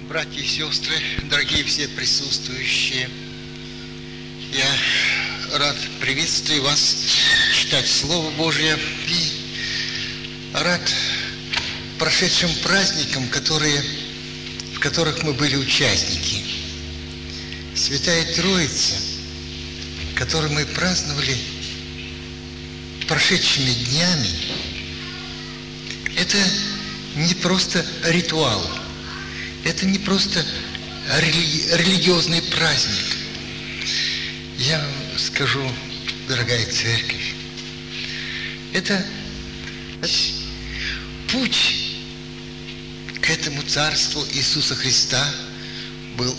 Братья и сестры, дорогие все присутствующие, я рад приветствовать вас, читать Слово Божие и рад прошедшим праздникам, в которых мы были участники. Святая Троица, которую мы праздновали прошедшими днями, это не просто ритуал, это не просто религиозный праздник. Я вам скажу, дорогая церковь, это путь к этому царству Иисуса Христа был,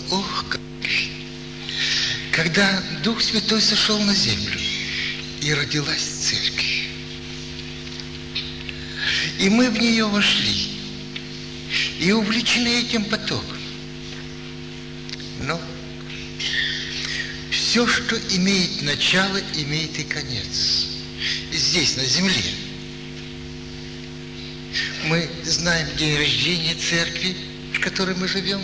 когда Дух Святой сошел на землю, и родилась церковь. И мы в нее вошли, и увлечены этим потоком. Но все, что имеет начало, имеет и конец. Здесь, на земле. Мы знаем день рождения церкви, в которой мы живем.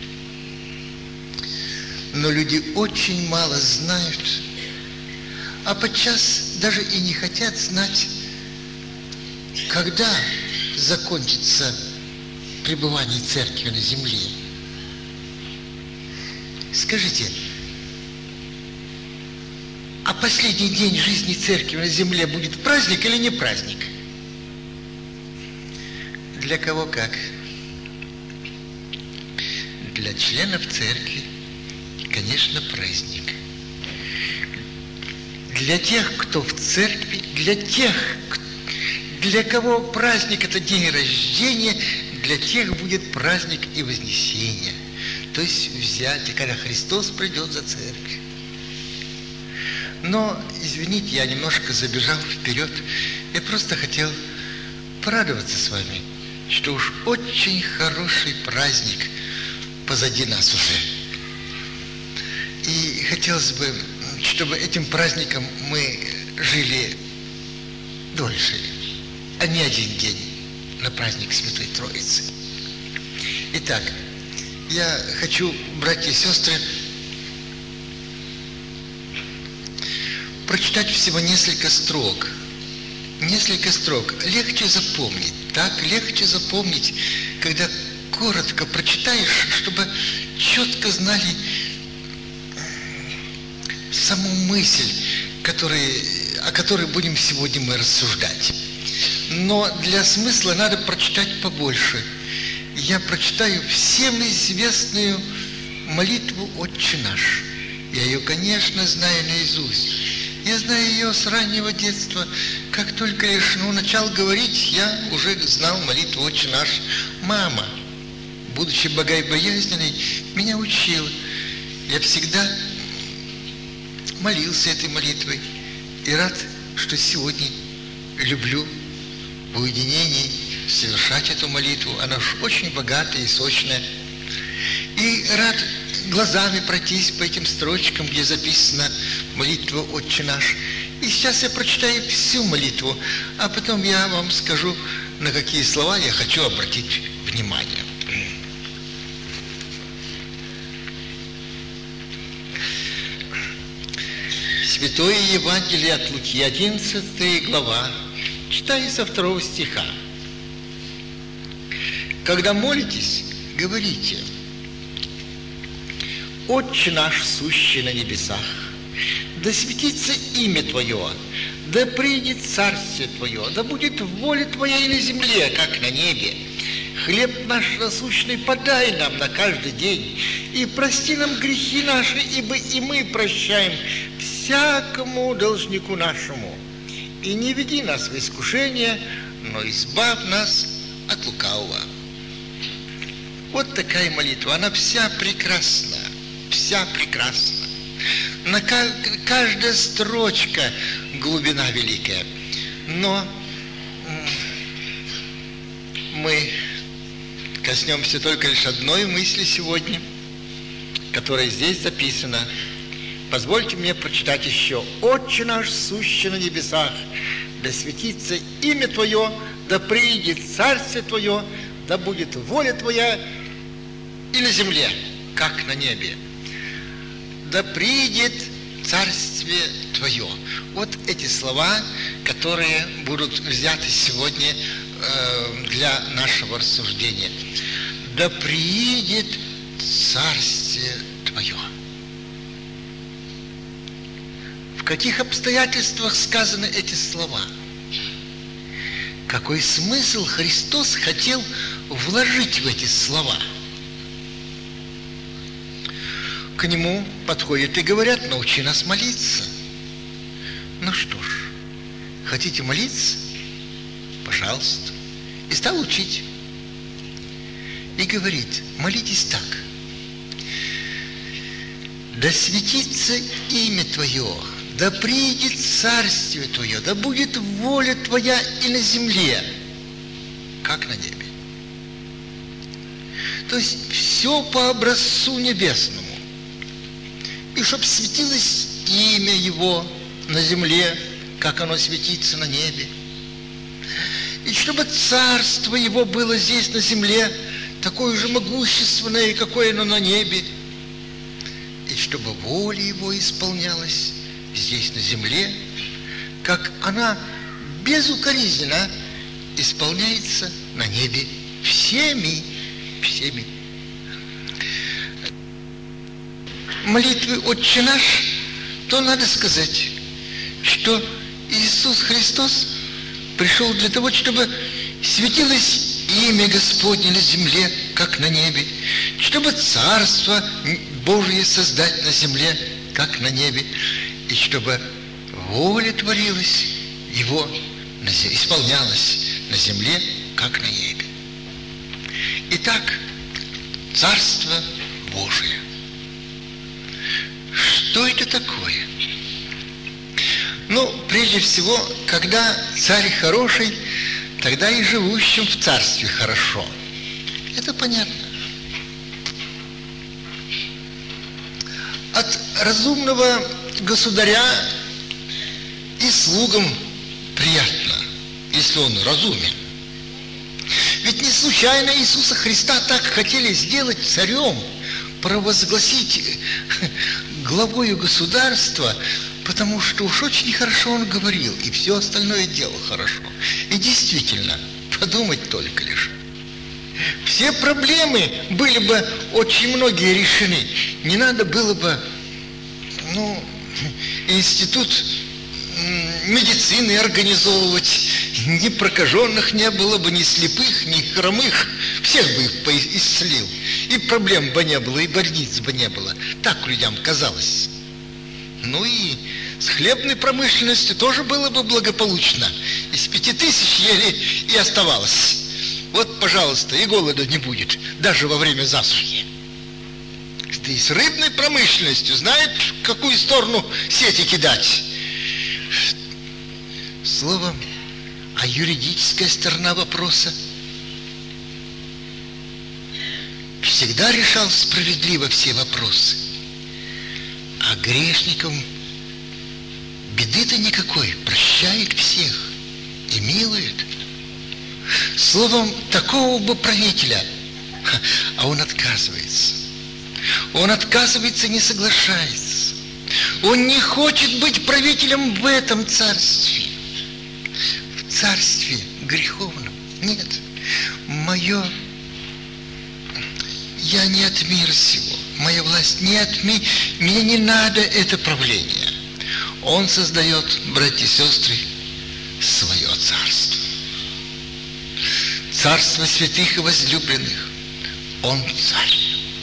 Но люди очень мало знают, а подчас даже и не хотят знать, когда закончится пребывание церкви на земле. Скажите, а последний день жизни церкви на земле будет праздник или не праздник? Для кого как? Для членов церкви, конечно, праздник. Для тех, кто в церкви, для кого праздник – это день рождения, для тех будет праздник и вознесение, то есть взятие, когда Христос придет за церковь. Но, извините, я немножко забежал вперед. Я просто хотел порадоваться с вами, что уж очень хороший праздник позади нас уже. И хотелось бы, чтобы этим праздником мы жили дольше, а не один день на праздник Святой Троицы. Итак, я хочу, братья и сестры, прочитать всего несколько строк. Несколько строк. Легче запомнить. Так легче запомнить, когда коротко прочитаешь, чтобы четко знали саму мысль, о которой будем сегодня мы рассуждать. Но для смысла надо прочитать побольше. Я прочитаю всем известную молитву «Отче наш». Я ее, конечно, знаю наизусть. Я знаю ее с раннего детства. Как только лишь начал говорить, я уже знал молитву «Отче наш». Мама, будучи богобоязненной, меня учила. Я всегда молился этой молитвой. И рад, что сегодня люблю в уединении совершать эту молитву. Она уж очень богатая и сочная. И рад глазами пройтись по этим строчкам, где записана молитва «Отче наш». И сейчас я прочитаю всю молитву, а потом я вам скажу, на какие слова я хочу обратить внимание. Святое Евангелие от Луки, 11 глава, читаю со 2 стиха. Когда молитесь, говорите: «Отче наш, сущий на небесах, да светится имя Твое, да придет царствие Твое, да будет воля Твоя и на земле, как на небе. Хлеб наш насущный подай нам на каждый день, и прости нам грехи наши, ибо и мы прощаем всякому должнику нашему. И не веди нас в искушение, но избавь нас от лукавого». Вот такая молитва, она вся прекрасна, вся прекрасна. На каждая строчка глубина великая. Но мы коснемся только лишь одной мысли сегодня, которая здесь записана. Позвольте мне прочитать еще. «Отче наш, сущий на небесах, да светится имя Твое, да приидет царствие Твое, да будет воля Твоя и на земле, как на небе. Да придет Царствие Твое. Вот эти слова, которые будут взяты сегодня для нашего рассуждения. Да приидет Царствие Твое. В каких обстоятельствах сказаны эти слова? Какой смысл Христос хотел вложить в эти слова? К Нему подходят и говорят: научи нас молиться. Ну что ж, хотите молиться? Пожалуйста. И стал учить. И говорит: молитесь так. Да светится имя Твое, да придет Царствие Твое, да будет воля Твоя и на земле, как на небе. То есть все по образцу небесному. И чтоб светилось имя Его на земле, как оно светится на небе. И чтобы Царство Его было здесь на земле такое же могущественное, какое оно на небе. И чтобы воля Его исполнялась здесь на земле, как она безукоризненно исполняется на небе всеми. Молитвы «Отче наш», то надо сказать, что Иисус Христос пришел для того, чтобы светилось имя Господне на земле, как на небе, чтобы Царство Божие создать на земле, как на небе, и чтобы воля творилась Его, исполнялась на земле, как на небе. Итак, Царство Божие. Что это такое? Ну, прежде всего, когда царь хороший, тогда и живущим в царстве хорошо. Это понятно. От разумного государя и слугам приятно, если он разумен. Ведь не случайно Иисуса Христа так хотели сделать царем, провозгласить главою государства, потому что уж очень хорошо он говорил, и все остальное делал хорошо. И действительно, подумать только лишь. Все проблемы были бы очень многие решены. Не надо было бы, институт медицины организовывать, ни прокаженных не было бы, ни слепых, ни хромых, всех бы исцелил. И проблем бы не было, и больниц бы не было. Так людям казалось. Ну и с хлебной промышленностью тоже было бы благополучно. Из 5000 ели и оставалось. Вот, пожалуйста, и голода не будет, даже во время засухи. Да и с рыбной промышленностью знает, в какую сторону сети кидать. Словом, а юридическая сторона вопроса всегда решал справедливо все вопросы. А грешникам беды-то никакой, прощает всех и милует. Словом, такого бы правителя, а он отказывается. Он отказывается, не соглашается. Он не хочет быть правителем в этом царстве. В царстве греховном. Нет. Я не от мира сего. Моя власть не от меня. Мне не надо это правление. Он создает, братья и сестры, свое царство. Царство святых и возлюбленных. Он царь.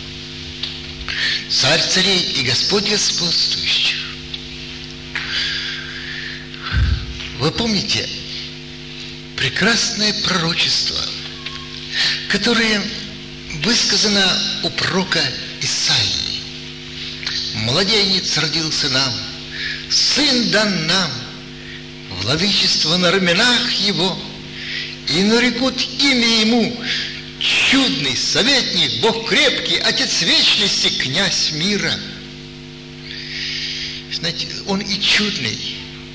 Царь царей и Господь господствующих. Вы помните прекрасное пророчество, которое высказано у пророка Исаии. Младенец родился нам, сын дан нам, владычество на раменах его, и нарекут имя ему чудный, советник, Бог крепкий, Отец вечности, князь мира. Знаете, он и чудный,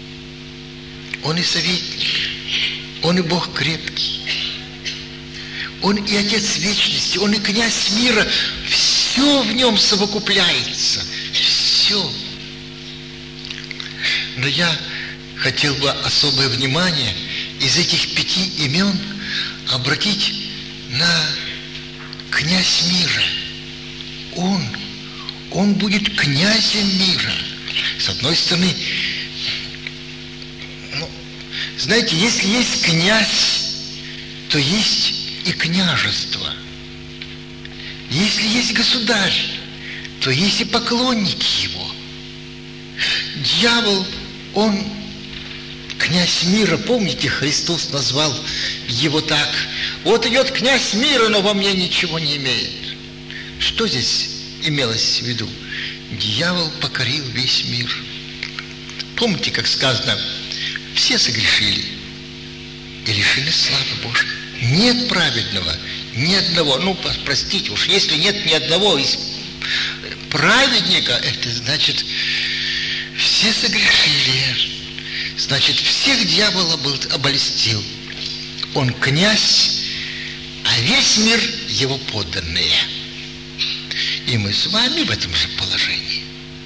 он и советник, он и Бог крепкий, Он и Отец вечности, Он и князь мира. Все в Нем совокупляется. Все. Но я хотел бы особое внимание из этих 5 имен обратить на князь мира. Он будет князем мира. С одной стороны, знаете, если есть князь, то есть и княжество. Если есть государь, то есть и поклонники его. Дьявол, он князь мира. Помните, Христос назвал его так: вот идет князь мира, но во мне ничего не имеет. Что здесь имелось в виду? Дьявол покорил весь мир. Помните, как сказано, все согрешили и лишились славы Божьей. Нет праведного, ни одного. Простите уж, если нет ни одного из праведника, это значит, все согрешили. Значит, всех дьявола обольстил. Он князь, а весь мир его подданные. И мы с вами в этом же положении.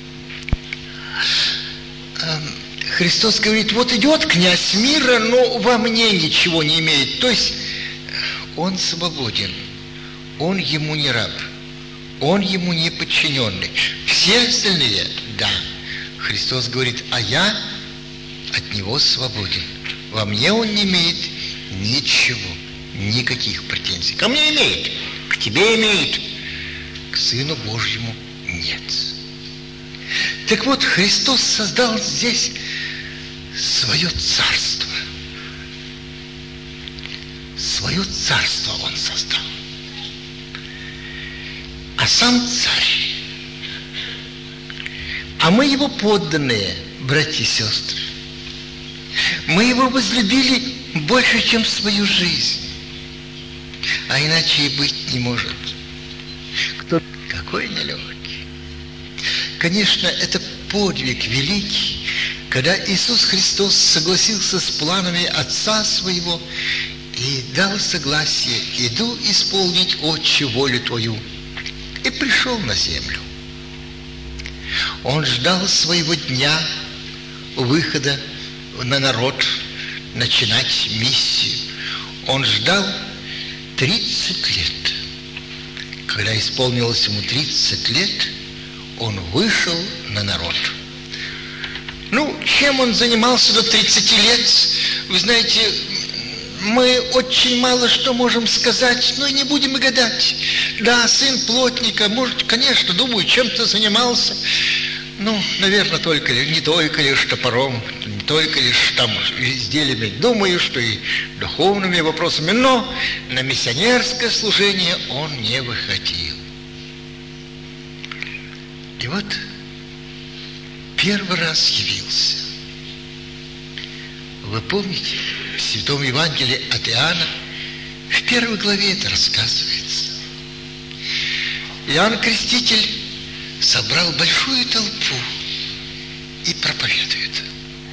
Христос говорит, вот идет князь мира, но во мне ничего не имеет. То есть он свободен, он ему не раб, он ему не подчиненный. Все остальные, да. Христос говорит, а я от него свободен. Во мне он не имеет ничего, никаких претензий. Ко мне имеет, к тебе имеет, к Сыну Божьему нет. Так вот, Христос создал здесь свое царство. Свое царство Он создал. А сам царь. А мы Его подданные, братья и сестры. Мы Его возлюбили больше, чем свою жизнь. А иначе и быть не может. Какой нелегкий. Конечно, это подвиг великий, когда Иисус Христос согласился с планами Отца Своего и дал согласие: «Иду исполнить, Отче, волю Твою», и пришел на землю. Он ждал своего дня выхода на народ, начинать миссию. Он ждал 30 лет. Когда исполнилось ему 30 лет, он вышел на народ. Чем он занимался до 30 лет? Вы знаете, мы очень мало что можем сказать, но и не будем и гадать. Да, сын плотника, может, конечно, думаю, чем-то занимался. Наверное, не только лишь топором, не только лишь изделиями. Думаю, что и духовными вопросами, но на миссионерское служение он не выходил. И вот первый раз явился. Вы помните, в Святом Евангелии от Иоанна, в 1 главе это рассказывается. Иоанн Креститель собрал большую толпу и проповедует.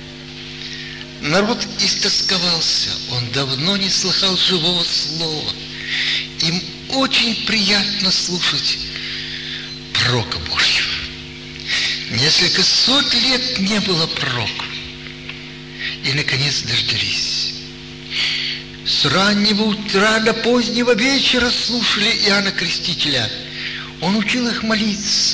Народ истосковался, он давно не слыхал живого слова. Им очень приятно слушать пророка Божьего. Несколько сот лет не было пророка. И, наконец, дождались. С раннего утра до позднего вечера слушали Иоанна Крестителя. Он учил их молиться.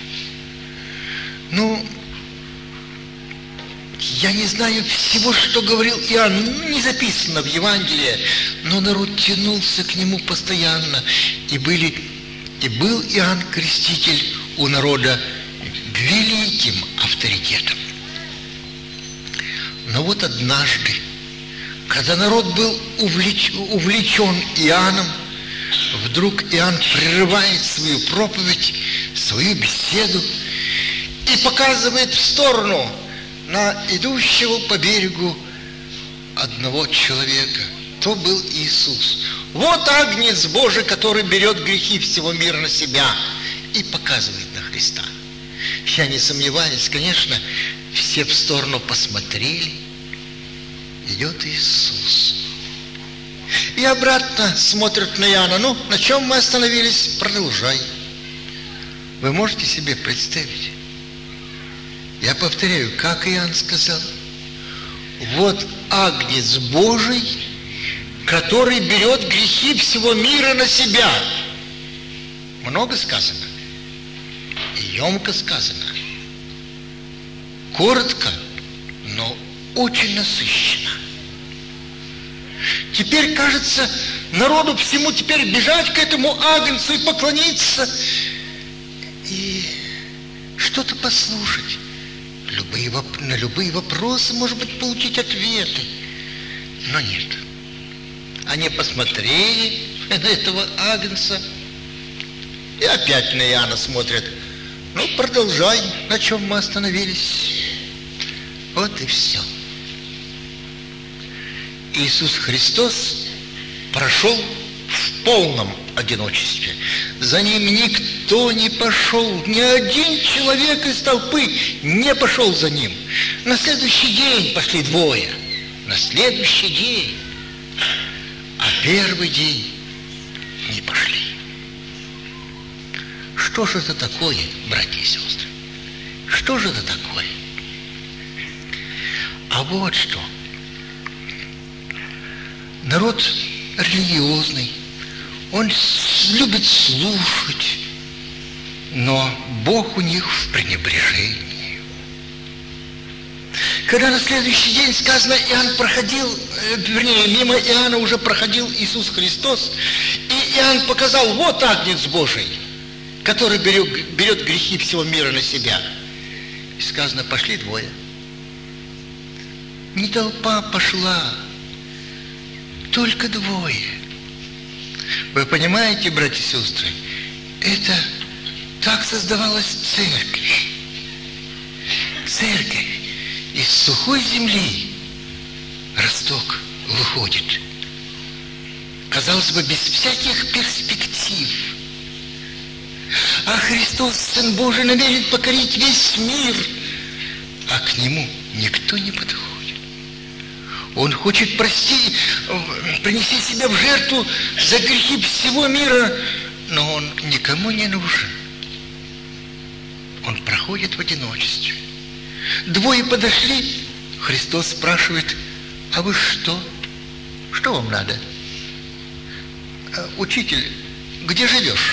Я не знаю всего, что говорил Иоанн, не записано в Евангелии, но народ тянулся к нему постоянно. И был Иоанн Креститель у народа великим авторитетом. Но вот однажды, когда народ был увлечен Иоанном, вдруг Иоанн прерывает свою проповедь, свою беседу и показывает в сторону на идущего по берегу одного человека. То был Иисус. Вот Агнец Божий, который берет грехи всего мира на себя, и показывает на Христа. Я не сомневаюсь, конечно, все в сторону посмотрели. Идет Иисус. И обратно смотрят на Иоанна. Ну, на чем мы остановились? Продолжай. Вы можете себе представить? Я повторяю, как Иоанн сказал. Вот Агнец Божий, который берет грехи всего мира на себя. Много сказано. И емко сказано. Коротко, но очень насыщенно. Теперь, кажется, народу всему теперь бежать к этому Агнцу и поклониться, и что-то послушать. На любые вопросы, может быть, получить ответы. Но нет. Они посмотрели на этого Агнца и опять на Иоанна смотрят. Ну, продолжай, на чем мы остановились. Вот и все. Иисус Христос прошел в полном одиночестве. За ним никто не пошел, ни один человек из толпы не пошел за ним. На следующий день пошли двое. На следующий день. А первый день не пошли. Что же это такое, братья и сестры? Что же это такое? А вот что. Народ религиозный, он любит слушать, но Бог у них в пренебрежении. Когда на следующий день сказано, Иоанн проходил, мимо Иоанна уже проходил Иисус Христос, и Иоанн показал, вот Агнец Божий, который берет грехи всего мира на себя. И сказано, пошли двое. Не толпа пошла, только двое. Вы понимаете, братья и сестры, это так создавалась церковь. Церковь из сухой земли росток выходит. Казалось бы, без всяких перспектив. А Христос, Сын Божий, намерен покорить весь мир, а к Нему никто не подходит. Он хочет принести себя в жертву за грехи всего мира, но Он никому не нужен. Он проходит в одиночестве. Двое подошли, Христос спрашивает, а вы что? Что вам надо? Учитель, где живешь?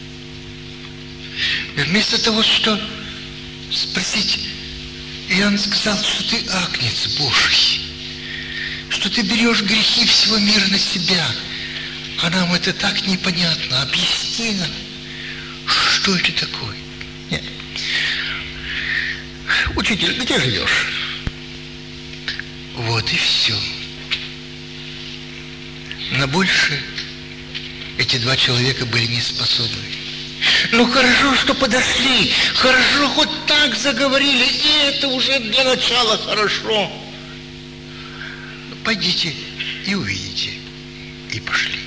Вместо того, что спросить, Иоанн сказал, что ты Агнец Божий, что ты берешь грехи всего мира на себя. А нам это так непонятно. Объясни нам, что это такое. Нет. Учитель, где живешь? Вот и все. На больше эти два человека были не способны. Ну хорошо, что подошли, хорошо, хоть так заговорили, и это уже для начала хорошо. Пойдите и увидите. И пошли.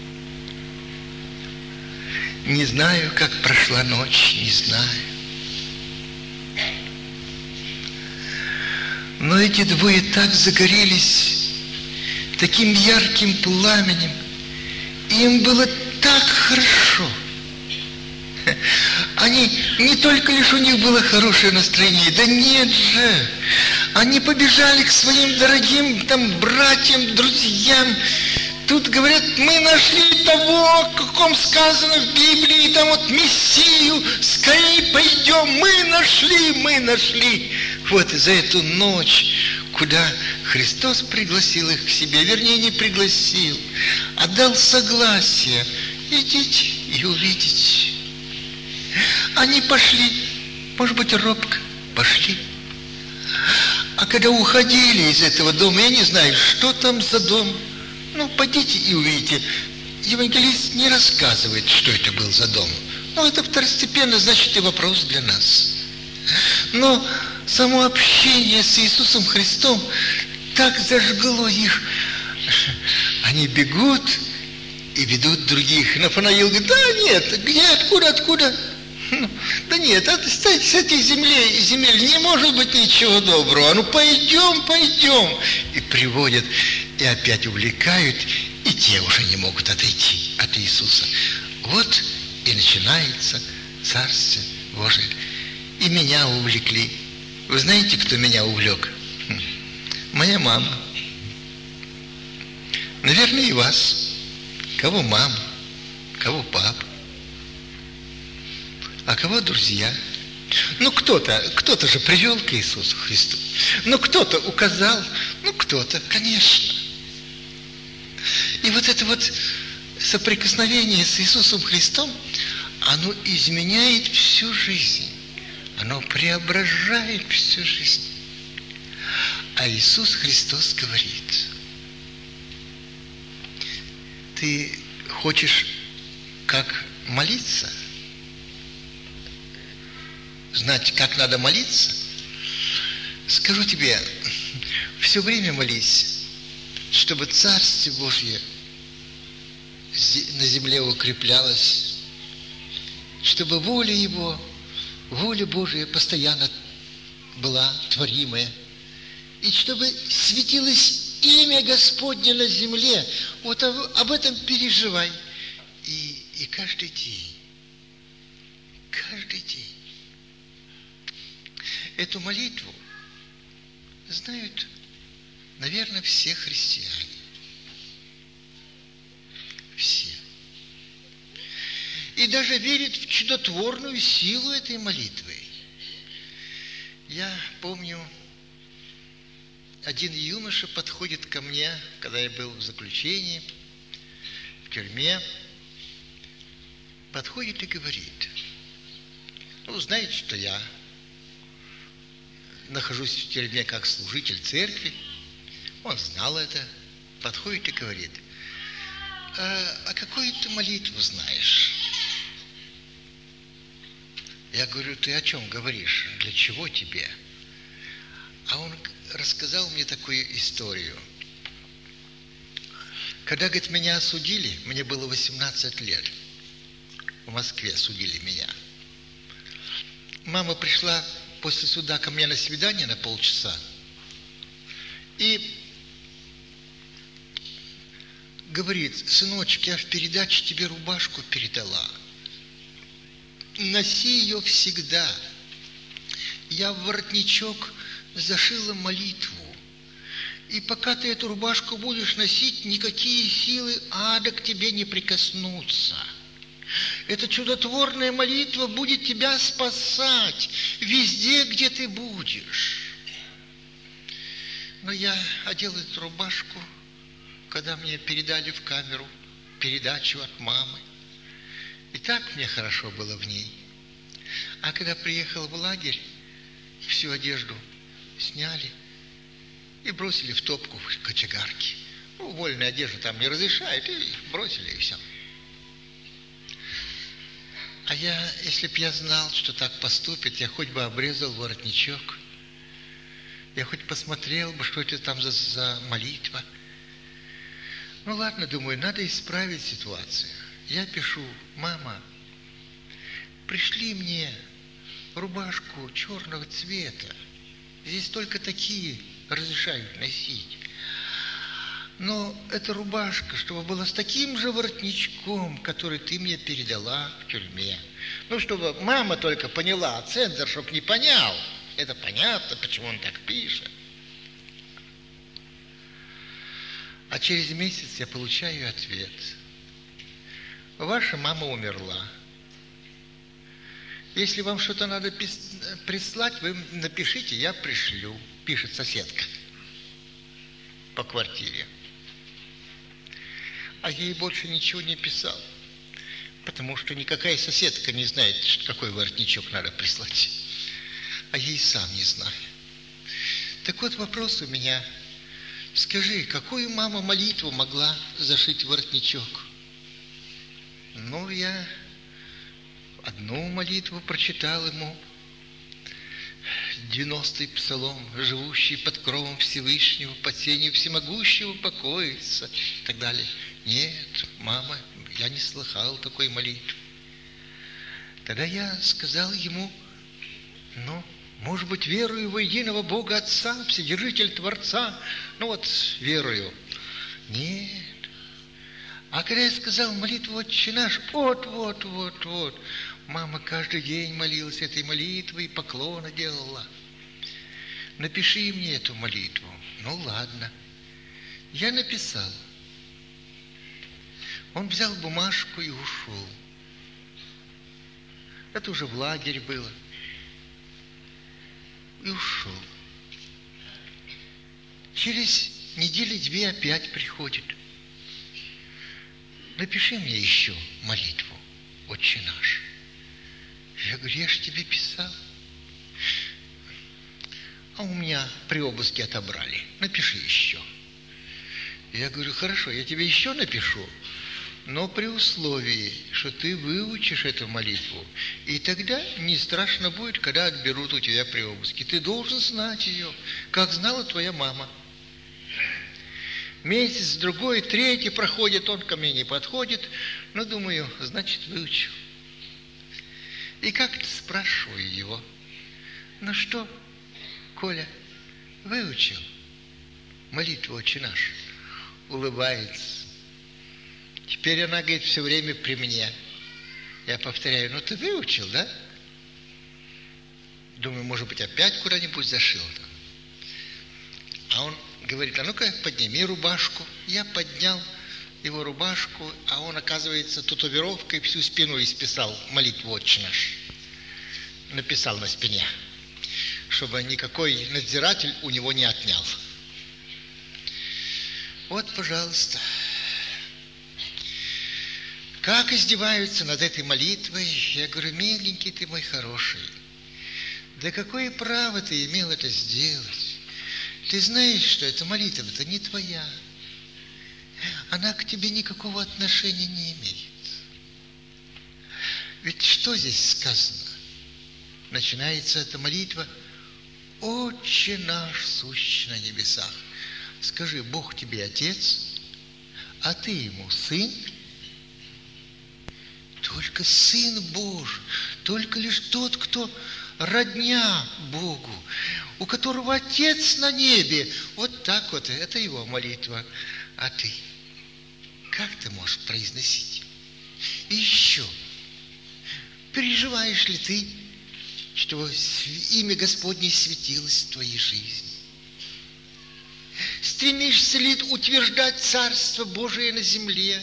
Не знаю, как прошла ночь, не знаю. Но эти двое так загорелись таким ярким пламенем, и им было так хорошо. Они, не только лишь у них было хорошее настроение, да нет же, они побежали к своим дорогим там братьям, друзьям. Тут говорят, мы нашли того, о ком сказано в Библии, там вот Мессию, скорее пойдем, мы нашли. Вот за эту ночь, куда Христос пригласил их к себе, вернее, не пригласил, а дал согласие, идите и увидите. Они пошли, может быть, робко пошли. А когда уходили из этого дома, я не знаю, что там за дом. Ну, пойдите и увидите. Евангелист не рассказывает, что это был за дом. Ну, это второстепенно, значит, и вопрос для нас. Но само общение с Иисусом Христом так зажгло их. Они бегут и ведут других. Нафанаил говорит, да нет, где, откуда? Да нет, с этой земель не может быть ничего доброго. Ну пойдем. И приводят, и опять увлекают, и те уже не могут отойти от Иисуса. Вот и начинается Царствие Божие. И меня увлекли. Вы знаете, кто меня увлек? Моя мама. Наверное, и вас. Кого мама, кого папа, а кого друзья. Ну, кто-то же привел к Иисусу Христу. Ну, кто-то указал. Ну, кто-то, конечно. И вот это вот соприкосновение с Иисусом Христом, оно изменяет всю жизнь. Оно преображает всю жизнь. А Иисус Христос говорит: ты хочешь как молиться? Знать, как надо молиться? Скажу тебе, все время молись, чтобы Царствие Божье на земле укреплялось, чтобы воля Его, воля Божия постоянно была творимая, и чтобы светилось имя Господне на земле. Вот об этом переживай. И каждый день, эту молитву знают, наверное, все христиане. Все. И даже верят в чудотворную силу этой молитвы. Я помню, один юноша подходит ко мне, когда я был в заключении, в тюрьме, подходит и говорит: ну, знаете, что я нахожусь в тюрьме как служитель церкви. Он знал это. Подходит и говорит: а какую ты молитву знаешь? Я говорю: ты о чем говоришь? Для чего тебе? А он рассказал мне такую историю. Когда, говорит, меня осудили, мне было 18 лет. В Москве судили меня. Мама пришла после суда ко мне на свидание на полчаса и говорит: сыночек, я в передаче тебе рубашку передала. Носи ее всегда. Я в воротничок зашила молитву. И пока ты эту рубашку будешь носить, никакие силы ада к тебе не прикоснутся. Эта чудотворная молитва будет тебя спасать везде, где ты будешь. Но я одел эту рубашку, когда мне передали в камеру передачу от мамы. И так мне хорошо было в ней. А когда приехал в лагерь, всю одежду сняли и бросили в топку в кочегарке. Ну, вольную одежду там не разрешают, и бросили, и все. А я, если б я знал, что так поступит, я хоть бы обрезал воротничок, я хоть посмотрел бы, что это там за молитва. Ну ладно, думаю, надо исправить ситуацию. Я пишу: мама, пришли мне рубашку черного цвета. Здесь только такие разрешают носить. Но эта рубашка, чтобы была с таким же воротничком, который ты мне передала в тюрьме. Ну, чтобы мама только поняла, а цензор, чтоб не понял. Это понятно, почему он так пишет. А через месяц я получаю ответ: ваша мама умерла. Если вам что-то надо прислать, вы напишите, я пришлю. Пишет соседка по квартире. А я ей больше ничего не писал, потому что никакая соседка не знает, какой воротничок надо прислать. А я и сам не знаю. Так вот вопрос у меня: скажи, какую мама молитву могла зашить в воротничок? Ну, я одну молитву прочитал ему. 90-й псалом: живущий под кровом Всевышнего, под сенью всемогущего покоится, и так далее. Нет, мама, я не слыхал такой молитвы. Тогда я сказал ему: ну, может быть, верую во единого Бога Отца, Вседержитель Творца. Ну вот, верую. Нет, А когда я сказал молитву «Отче наш», вот. Мама каждый день молилась этой молитвой, поклоны делала. Напиши мне эту молитву. Ну, ладно. Я написал. Он взял бумажку и ушел. Это уже в лагерь было. И ушел. Через недели-две опять приходит. Напиши мне еще молитву «Отче наш». Я говорю, я же тебе писал. А у меня при обыске отобрали. Напиши еще. Я говорю, хорошо, я тебе еще напишу, но при условии, что ты выучишь эту молитву. И тогда не страшно будет, когда отберут у тебя при обыске. Ты должен знать ее, как знала твоя мама. Месяц, другой, третий проходит, он ко мне не подходит. Но думаю, значит, выучу. И как-то спрашиваю его, ну что, Коля, выучил молитву «Отче наш»? Улыбается. Теперь она, говорит, все время при мне. Я повторяю, ну ты выучил, да? Думаю, может быть, опять куда-нибудь зашил там. А он говорит, а ну-ка подними рубашку. Я поднял его рубашку, а он, оказывается, татуировкой всю спину исписал молитву «Отче наш». Написал на спине, чтобы никакой надзиратель у него не отнял. Вот, пожалуйста. Как издеваются над этой молитвой. Я говорю, миленький ты мой хороший, да какое право ты имел это сделать? Ты знаешь, что эта молитва-то не твоя. Она к тебе никакого отношения не имеет. Ведь что здесь сказано? Начинается эта молитва «Отче наш, сущий на небесах». Скажи, Бог тебе Отец, а ты ему Сын? Только Сын Божий, только лишь тот, кто родня Богу, у которого Отец на небе. Вот так вот, это его молитва. А ты, как ты можешь произносить? И еще, переживаешь ли ты, что имя Господне светилось в твоей жизни? Стремишься ли утверждать Царство Божие на земле?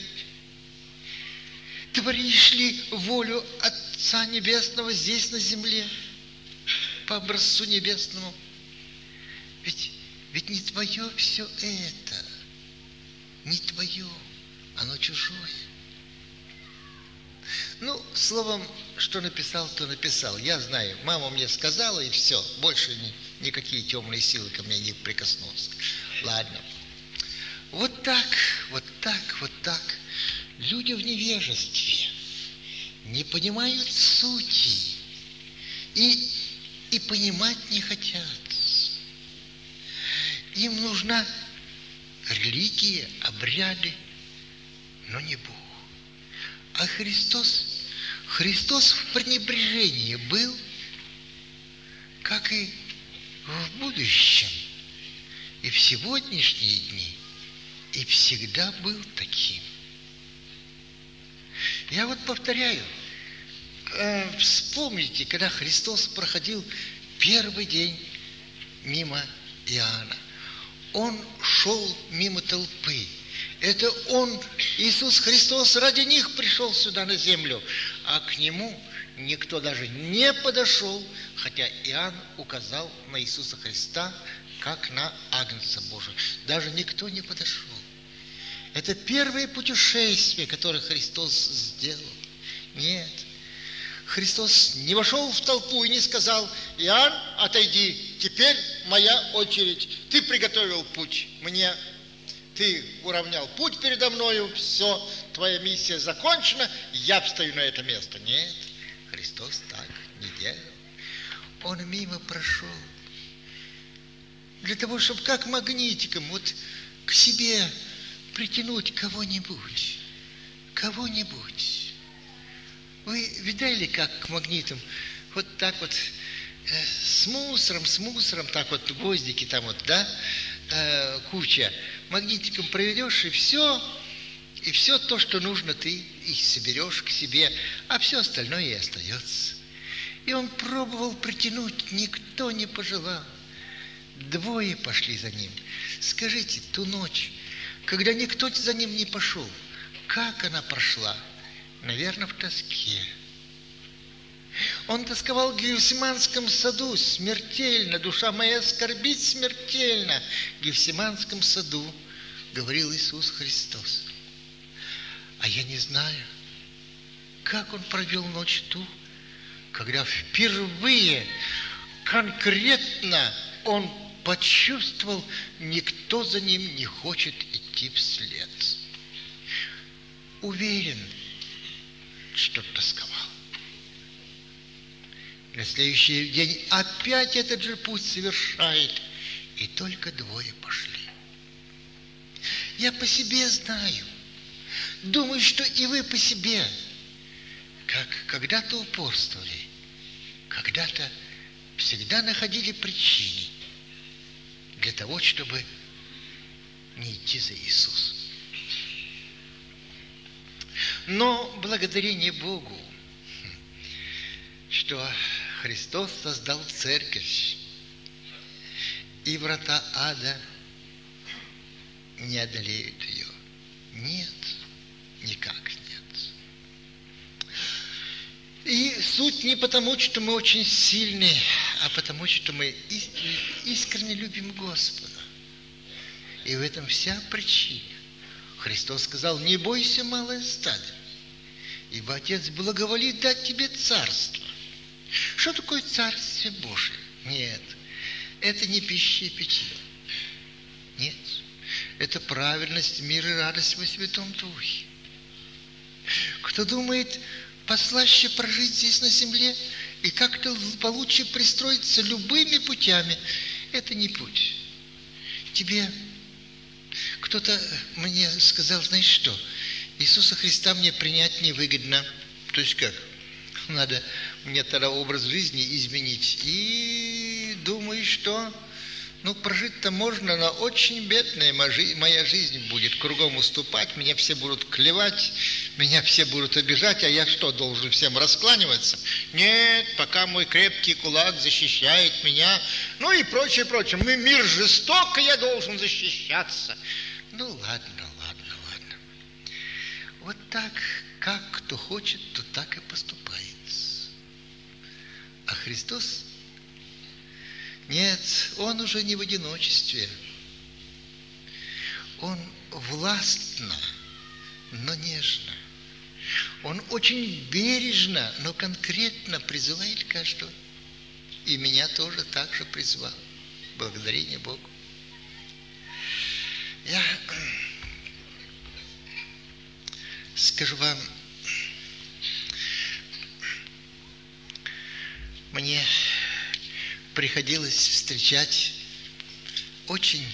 Творишь ли волю Отца Небесного здесь на земле, по образцу небесному? Ведь не твое все это, не твое, оно чужое. Ну, словом, что написал, то написал. Я знаю, мама мне сказала, и все. Больше никакие темные силы ко мне не прикоснутся. Ладно. Вот так. Люди в невежестве не понимают сути и понимать не хотят. Им нужна религия, обряды, но не Бог. А Христос в пренебрежении был, как и в будущем, и в сегодняшние дни, и всегда был таким. Я вот повторяю, вспомните, когда Христос проходил первый день мимо Иоанна. Он шел мимо толпы. Это Он, Иисус Христос, ради них пришел сюда на землю. А к Нему никто даже не подошел, хотя Иоанн указал на Иисуса Христа, как на Агнца Божия. Даже никто не подошел. Это первое путешествие, которое Христос сделал. Нет. Христос не вошел в толпу и не сказал: Иоанн, отойди, теперь моя очередь. Ты приготовил путь мне, ты уравнял путь передо мною, все, твоя миссия закончена, я встаю на это место. Нет, Христос так не делал. Он мимо прошел. Для того, чтобы как магнитиком вот к себе притянуть кого-нибудь. Вы видали, как к магнитам вот так вот с мусором, так вот гвоздики там вот, да, куча. Магнитиком проведешь, и все, И все то, что нужно, ты и соберешь к себе, а все остальное и остается. И он пробовал притянуть, никто не пожелал. 2 пошли за ним. Скажите, ту ночь, когда никто за ним не пошел, как она прошла? Наверное, в тоске. Он тосковал в Гефсиманском саду смертельно, душа моя скорбит смертельно. В Гефсиманском саду говорил Иисус Христос. А я не знаю, как он провел ночь ту, когда впервые конкретно он почувствовал, никто за ним не хочет идти вслед. Уверен, что тосковал. На следующий день опять этот же путь совершает, и только 2 пошли. Я по себе знаю, думаю, что и вы по себе, как когда-то упорствовали, когда-то всегда находили причины для того, чтобы не идти за Иисусом. Но благодарение Богу, что Христос создал церковь, и врата ада не одолеют ее. Нет, никак нет. И суть не потому, что мы очень сильны, а потому, что мы искренне любим Господа. И в этом вся причина. Христос сказал: не бойся, малое стадо, ибо Отец благоволит дать тебе царство. Что такое Царствие Божие? Нет, это не пища и питье. Нет, это праведность, мир и радость во Святом Духе. Кто думает послаще прожить здесь на земле и как-то получше пристроиться любыми путями, это не путь. Тебе кто-то мне сказал, знаешь что, Иисуса Христа мне принять невыгодно. То есть как? Надо мне тогда образ жизни изменить. И думаю, что прожить-то можно, но очень бедная моя жизнь будет. Кругом уступать, меня все будут клевать, меня все будут обижать, а я что, должен всем раскланиваться? Нет, пока мой крепкий кулак защищает меня, и прочее. Мир жесток, и я должен защищаться. Ладно. Вот так, как кто хочет, то так и поступает. А Христос? Нет, Он уже не в одиночестве. Он властно, но нежно. Он очень бережно, но конкретно призывает каждого. И меня тоже так же призвал. Благодарение Богу. Я скажу вам, мне приходилось встречать очень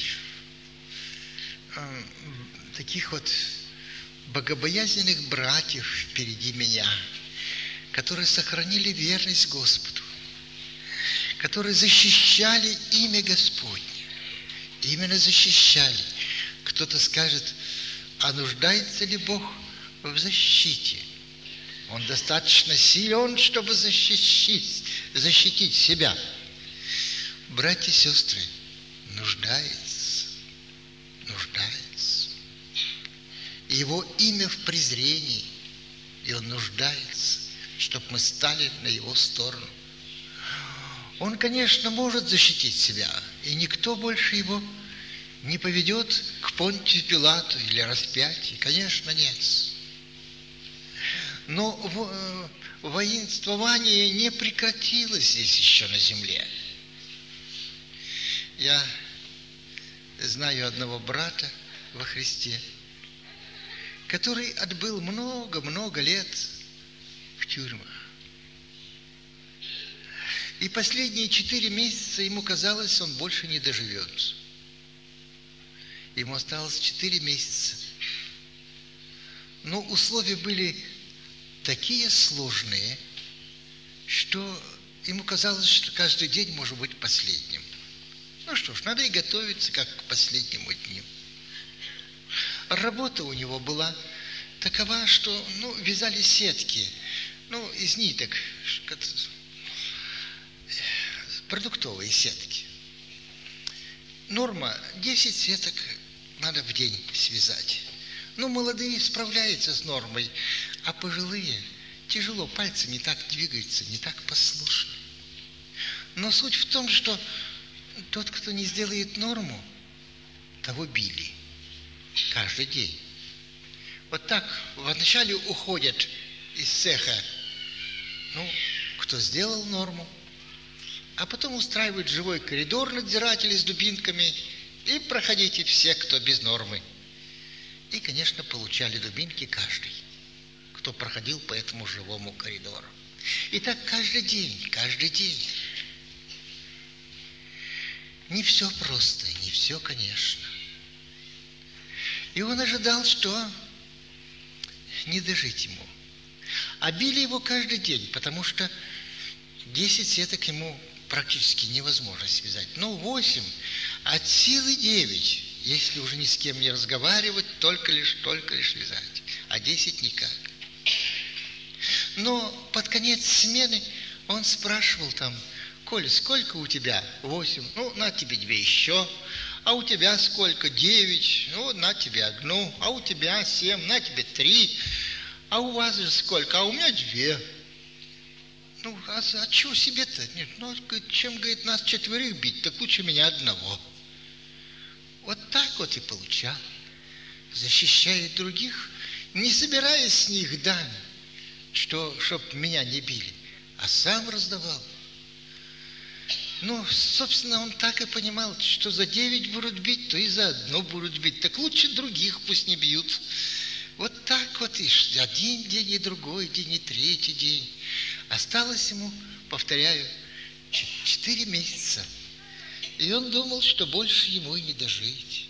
таких вот богобоязненных братьев впереди меня, которые сохранили верность Господу, которые защищали имя Господне. Именно защищали. Кто-то скажет, а нуждается ли Бог в защите? Он достаточно силен, чтобы защитить себя. Братья и сестры, нуждается. Его имя в презрении, и он нуждается, чтобы мы стали на его сторону. Он, конечно, может защитить себя, и никто больше его не поведет к Понтию Пилату или распятию. Конечно, нет. Но воинствование не прекратилось здесь еще на земле. Я знаю одного брата во Христе, который отбыл много-много лет в тюрьмах. И последние 4 месяца ему казалось, он больше не доживет. Ему осталось 4 месяца. Но условия были такие сложные, что ему казалось, что каждый день может быть последним. Что ж, надо и готовиться как к последнему дню. Работа у него была такова, что вязали сетки, из ниток, продуктовые сетки. Норма 10 сеток надо в день связать. Молодые справляются с нормой, а пожилые тяжело, пальцы не так двигаются, не так послушны. Но суть в том, что тот, кто не сделает норму, того били каждый день. Вот так вначале уходят из цеха, кто сделал норму, а потом устраивают живой коридор надзиратели с дубинками, и проходите все, кто без нормы. И, конечно, получали дубинки каждый, кто проходил по этому живому коридору. И так каждый день, каждый день. Не все просто, не все, конечно. И он ожидал, что не дожить ему. А били его каждый день, потому что 10 сеток ему практически невозможно связать. 8, от силы 9, если уже ни с кем не разговаривать, только лишь вязать. А 10 никак. Но под конец смены он спрашивал там: Коля, сколько у тебя? 8. На тебе 2 еще. А у тебя сколько? 9. На тебе 1. А у тебя 7. На тебе 3. А у вас же сколько? А у меня 2. А чего себе-то? Нет, чем, говорит, нас 4 бить, так лучше меня 1. Вот так вот и получал. Защищает других, не собираясь с них дань, чтоб меня не били, а сам раздавал. Собственно, он так и понимал, что за 9 будут бить, то и за 1 будут бить. Так лучше других пусть не бьют. Вот так вот и один день, и другой день, и третий день. Осталось ему, повторяю, 4 месяца. И он думал, что больше ему и не дожить.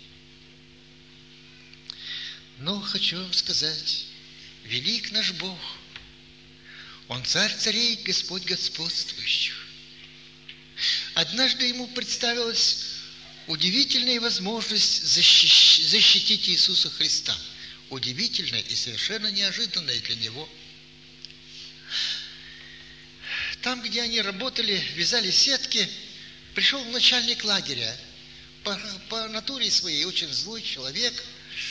Но хочу вам сказать, велик наш Бог. Он царь царей, Господь господствующих. Однажды ему представилась удивительная возможность защитить Иисуса Христа. Удивительная и совершенно неожиданная для него. Там, где они работали, вязали сетки, пришел начальник лагеря. По натуре своей очень злой человек.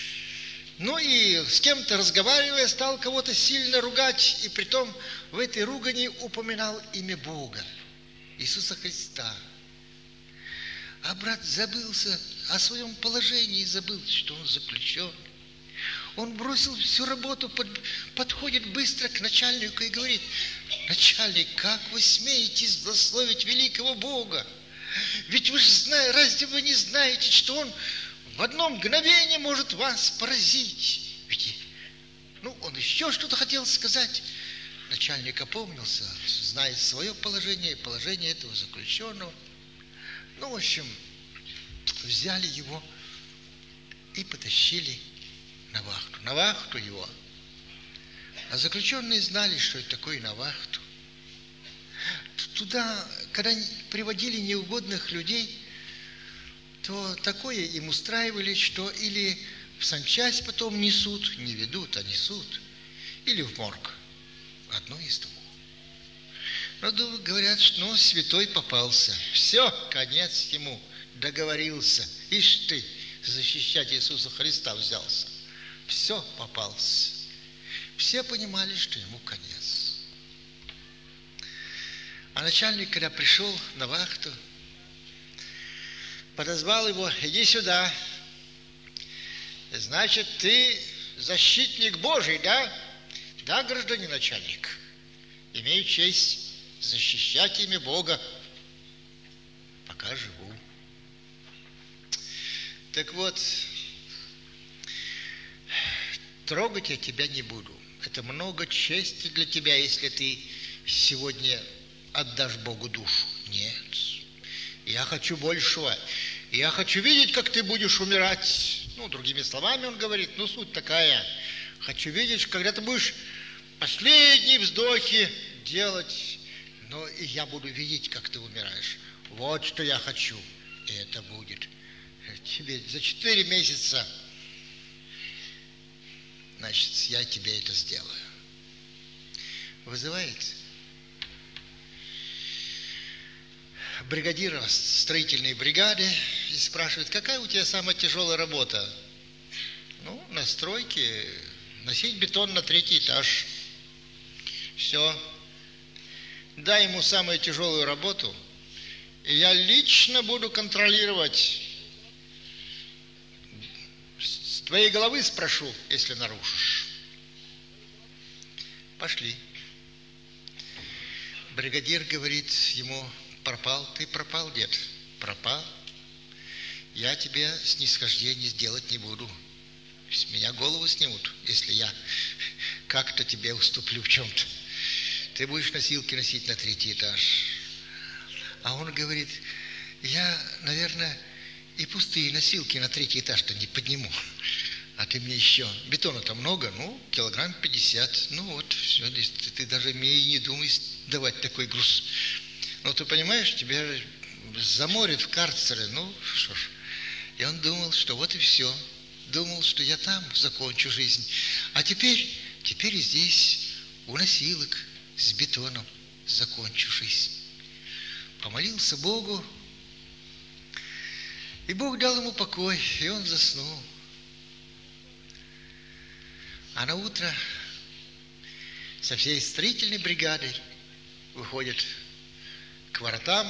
И с кем-то разговаривая, стал кого-то сильно ругать, и притом в этой ругани упоминал имя Бога, Иисуса Христа. А брат забылся о своем положении, забыл, что он заключен. Он бросил всю работу, подходит быстро к начальнику и говорит: начальник, как вы смеете злословить великого Бога? Ведь вы же знаете, разве вы не знаете, что Он в одно мгновение может вас поразить? Ведь, он еще что-то хотел сказать. Начальник опомнился, зная свое положение и положение этого заключенного. В общем, взяли его и потащили на вахту его. А заключенные знали, что это такое на вахту. Туда, когда приводили неугодных людей, то такое им устраивали, что или в санчасть потом несут, не ведут, а несут, или в морг. Одно из двух. Говорят, что святой попался. Все, конец ему, договорился. Ишь ты, защищать Иисуса Христа взялся. Все, попался. Все понимали, что ему конец. А начальник, когда пришел на вахту, подозвал его: иди сюда. Значит, ты защитник Божий, да? Да, гражданин начальник. Имею честь защищать имя Бога, пока живу. Так вот, трогать я тебя не буду. Это много чести для тебя, если ты сегодня отдашь Богу душу. Нет. Я хочу большего. Я хочу видеть, как ты будешь умирать. Другими словами он говорит, суть такая. Хочу видеть, когда ты будешь последние вздохи делать, но и я буду видеть, как ты умираешь. Вот что я хочу. И это будет тебе за 4 месяца. значит, я тебе это сделаю. Вызывает бригадира строительной бригады и спрашивает, какая у тебя самая тяжелая работа? Ну, на стройке носить бетон на 3-й этаж. Все. Дай ему самую тяжелую работу, и я лично буду контролировать. С твоей головы спрошу, если нарушишь. Пошли. Бригадир говорит ему, пропал. Ты пропал, дед? Пропал. Я тебе снисхождение сделать не буду. С меня голову снимут, если я как-то тебе уступлю в чем-то. Ты будешь носилки носить на 3-й этаж. А он говорит, я, наверное, и пустые носилки на 3-й этаж-то не подниму. А ты мне еще, бетона-то много, килограмм 50. Вот, все, ты даже мне и не думай давать такой груз. Ты понимаешь, тебя заморят в карцере, что ж. И он думал, что вот и все. Думал, что я там закончу жизнь. А теперь и здесь, у носилок, с бетоном закончу жизнь. Помолился Богу, и Бог дал ему покой, и он заснул. А на утро со всей строительной бригадой выходят к воротам,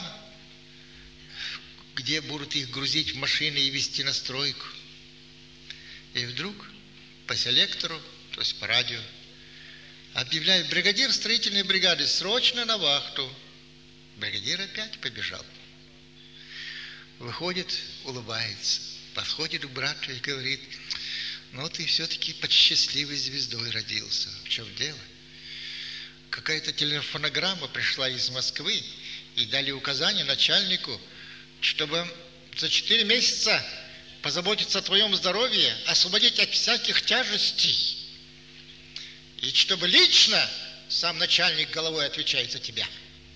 где будут их грузить в машины и везти на стройку. И вдруг по селектору, то есть по радио, объявляет бригадир строительной бригады срочно на вахту. Бригадир опять побежал. Выходит, улыбается, подходит к брату и говорит, ты все-таки под счастливой звездой родился. В чем дело? Какая-то телефонограмма пришла из Москвы и дали указание начальнику, чтобы за 4 месяца позаботиться о твоем здоровье, освободить от всяких тяжестей. И чтобы лично сам начальник головой отвечает за тебя.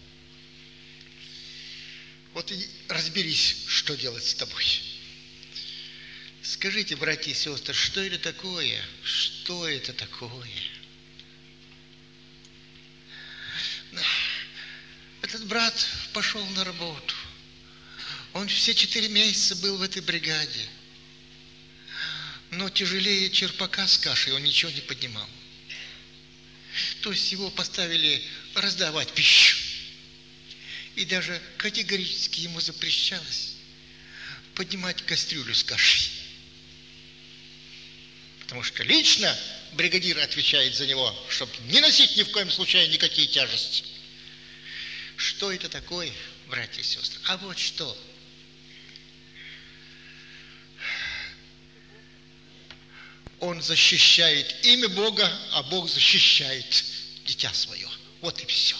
Вот и разберись, что делать с тобой. Скажите, братья и сестры, что это такое? Что это такое? Этот брат пошел на работу. Он все 4 месяца был в этой бригаде. Но тяжелее черпака с кашей он ничего не поднимал. То есть его поставили раздавать пищу. И даже категорически ему запрещалось поднимать кастрюлю с кашей. Потому что лично бригадир отвечает за него, чтобы не носить ни в коем случае никакие тяжести. Что это такое, братья и сестры? А вот что. Он защищает имя Бога, а Бог защищает дитя свое. Вот и все.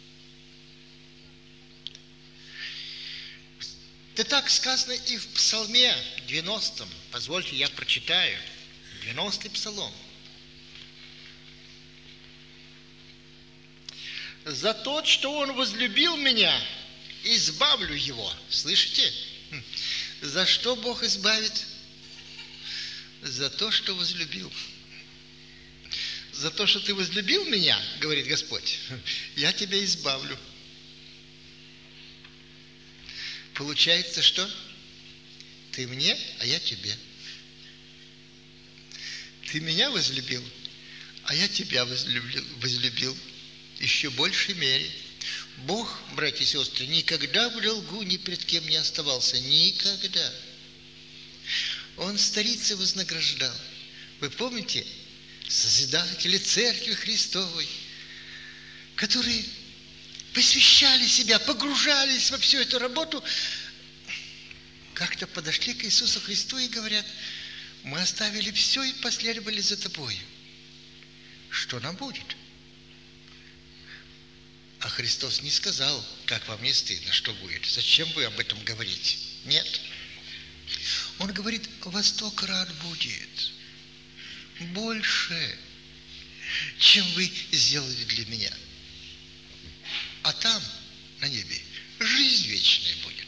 Да так сказано и в Псалме 90. Позвольте, я прочитаю. 90-й Псалом. «За то, что Он возлюбил меня, избавлю Его». Слышите? За что Бог избавит? За то, что возлюбил. За то, что ты возлюбил меня, говорит Господь, я тебя избавлю. Получается, что? Ты мне, а я тебе. Ты меня возлюбил, а я тебя возлюбил еще большей мере. Бог, братья и сестры, никогда в долгу ни перед кем не оставался. Никогда. Он старицы вознаграждал. Вы помните, созидатели Церкви Христовой, которые посвящали себя, погружались во всю эту работу, как-то подошли к Иисусу Христу и говорят, мы оставили все и последовали за тобой. Что нам будет? А Христос не сказал, как вам не стыдно, что будет. Зачем вы об этом говорите? Нет. Он говорит, во 100 крат будет. Больше, чем вы сделали для меня. А там, на небе, жизнь вечная будет.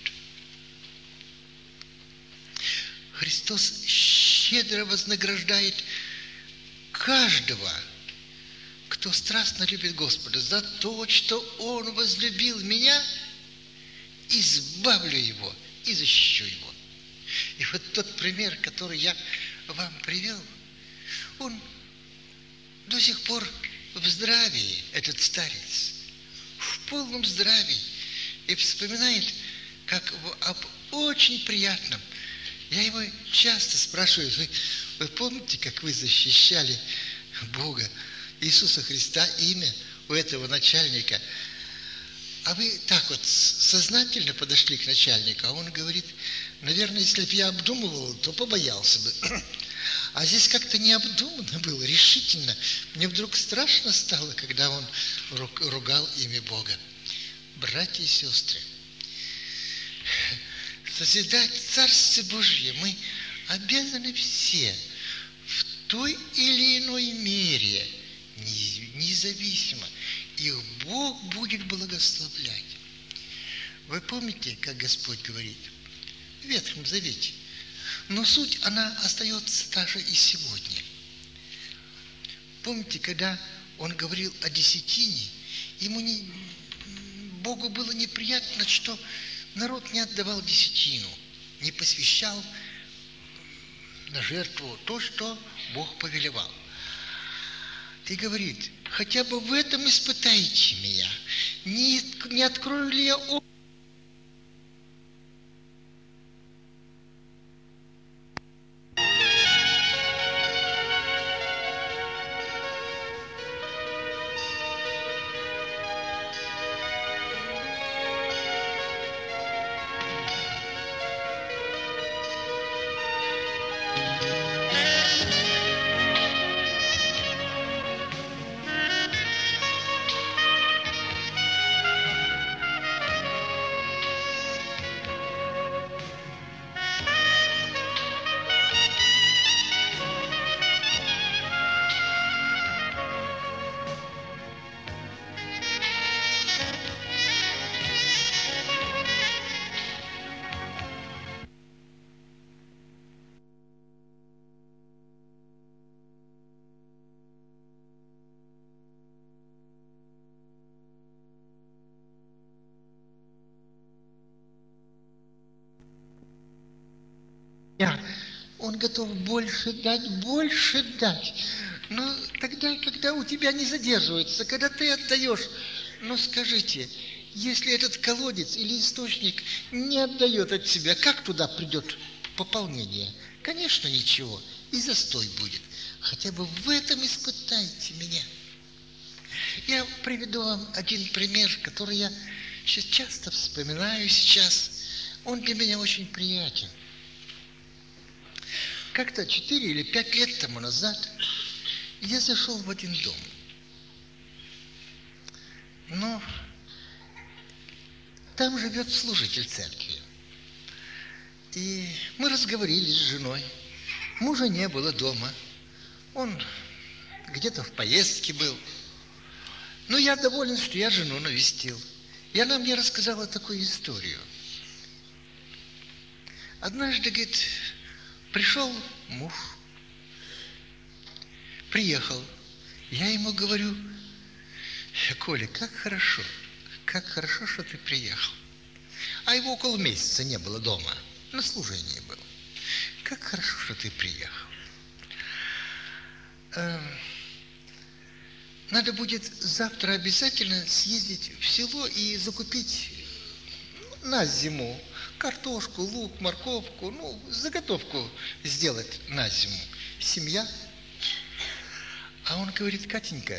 Христос щедро вознаграждает каждого, кто страстно любит Господа, за то, что Он возлюбил меня, избавлю его и защищу его. И вот тот пример, который я вам привел, он до сих пор в здравии, этот старец, в полном здравии, и вспоминает, как об очень приятном. Я его часто спрашиваю: вы помните, как вы защищали Бога, Иисуса Христа, имя у этого начальника? А вы так вот сознательно подошли к начальнику, а он говорит: наверное, если бы я обдумывал, то побоялся бы. А здесь как-то необдуманно было, решительно. Мне вдруг страшно стало, когда он ругал имя Бога. Братья и сестры, созидать Царствие Божье мы обязаны все в той или иной мере, независимо. Их Бог будет благословлять. Вы помните, как Господь говорит в Ветхом Завете? Но суть, она остается та же и сегодня. Помните, когда Он говорил о десятине, Богу было неприятно, что народ не отдавал десятину, не посвящал на жертву то, что Бог повелевал. И говорит: хотя бы в этом испытайте меня, не открою ли я окна. Он готов больше дать. Но тогда, когда у тебя не задерживается, когда ты отдаешь, скажите, если этот колодец или источник не отдает от себя, как туда придет пополнение? Конечно, ничего, и застой будет. Хотя бы в этом испытайте меня. Я приведу вам один пример, который я часто вспоминаю сейчас. Он для меня очень приятен. Как-то 4 или 5 лет тому назад я зашел в один дом. Но там живет служитель церкви. И мы разговорились с женой. Мужа не было дома. Он где-то в поездке был. Но я доволен, что я жену навестил. И она мне рассказала такую историю. Однажды, говорит, пришел муж, приехал. Я ему говорю: Коля, как хорошо, что ты приехал. А его около месяца не было дома, на служении был. Как хорошо, что ты приехал. Надо будет завтра обязательно съездить в село и закупить на зиму картошку, лук, морковку, заготовку сделать на зиму. Семья. А он говорит: Катенька,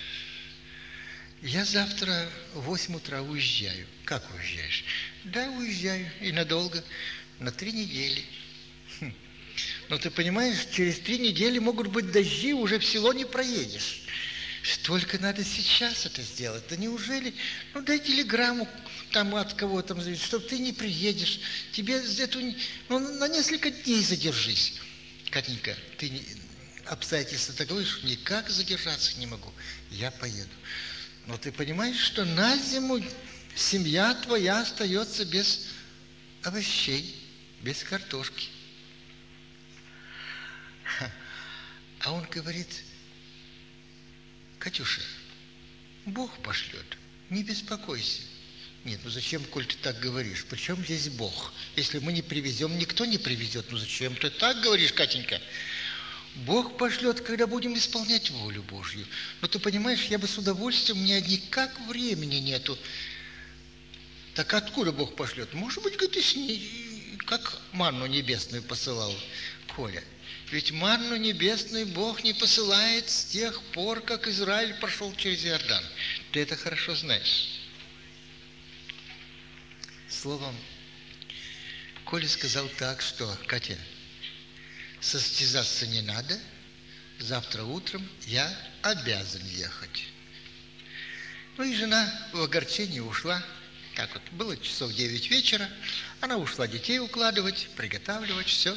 я завтра в 8 утра уезжаю. Как уезжаешь? Да, уезжаю. И надолго. На 3 недели. Но ты понимаешь, через 3 недели могут быть дожди, уже в село не проедешь. Столько надо сейчас это сделать. Да неужели? Дай телеграмму там от кого-то, чтобы ты не приедешь. Тебе на несколько дней задержись. Катенька, обстоятельства таковы, что никак задержаться не могу. Я поеду. Но ты понимаешь, что на зиму семья твоя остается без овощей, без картошки. А он говорит: Катюша, Бог пошлет, не беспокойся. Нет, ну зачем, коль ты так говоришь? Причем здесь Бог? Если мы не привезем, никто не привезет. Ну зачем ты так говоришь, Катенька? Бог пошлет, когда будем исполнять волю Божью. Но ты понимаешь, я бы с удовольствием, у меня никак времени нету. Так откуда Бог пошлет? Может быть, говорит, как манну небесную посылал Коля. Ведь манну небесную Бог не посылает с тех пор, как Израиль прошел через Иордан. Ты это хорошо знаешь. Словом, Коля сказал так, что, Катя, состязаться не надо, завтра утром я обязан ехать. Ну и жена в огорчении ушла. Так вот, было часов 9 вечера, она ушла детей укладывать, приготавливать, все.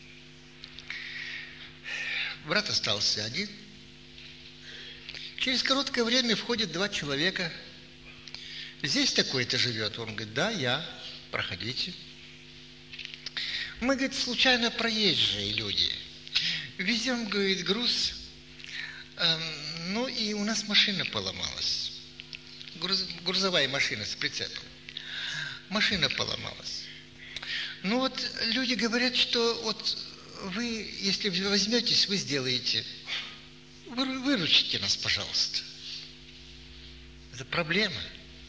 Брат остался один. Через короткое время входит 2 человека. Здесь такой-то живет. Он говорит, да, я, проходите. Мы, говорит, случайно проезжие люди. Везем, говорит, груз. Ну и у нас машина поломалась. Грузовая машина с прицепом. Машина поломалась. Ну вот люди говорят, что вот вы, если возьметесь, вы сделаете. Выручите нас, пожалуйста. Это проблема.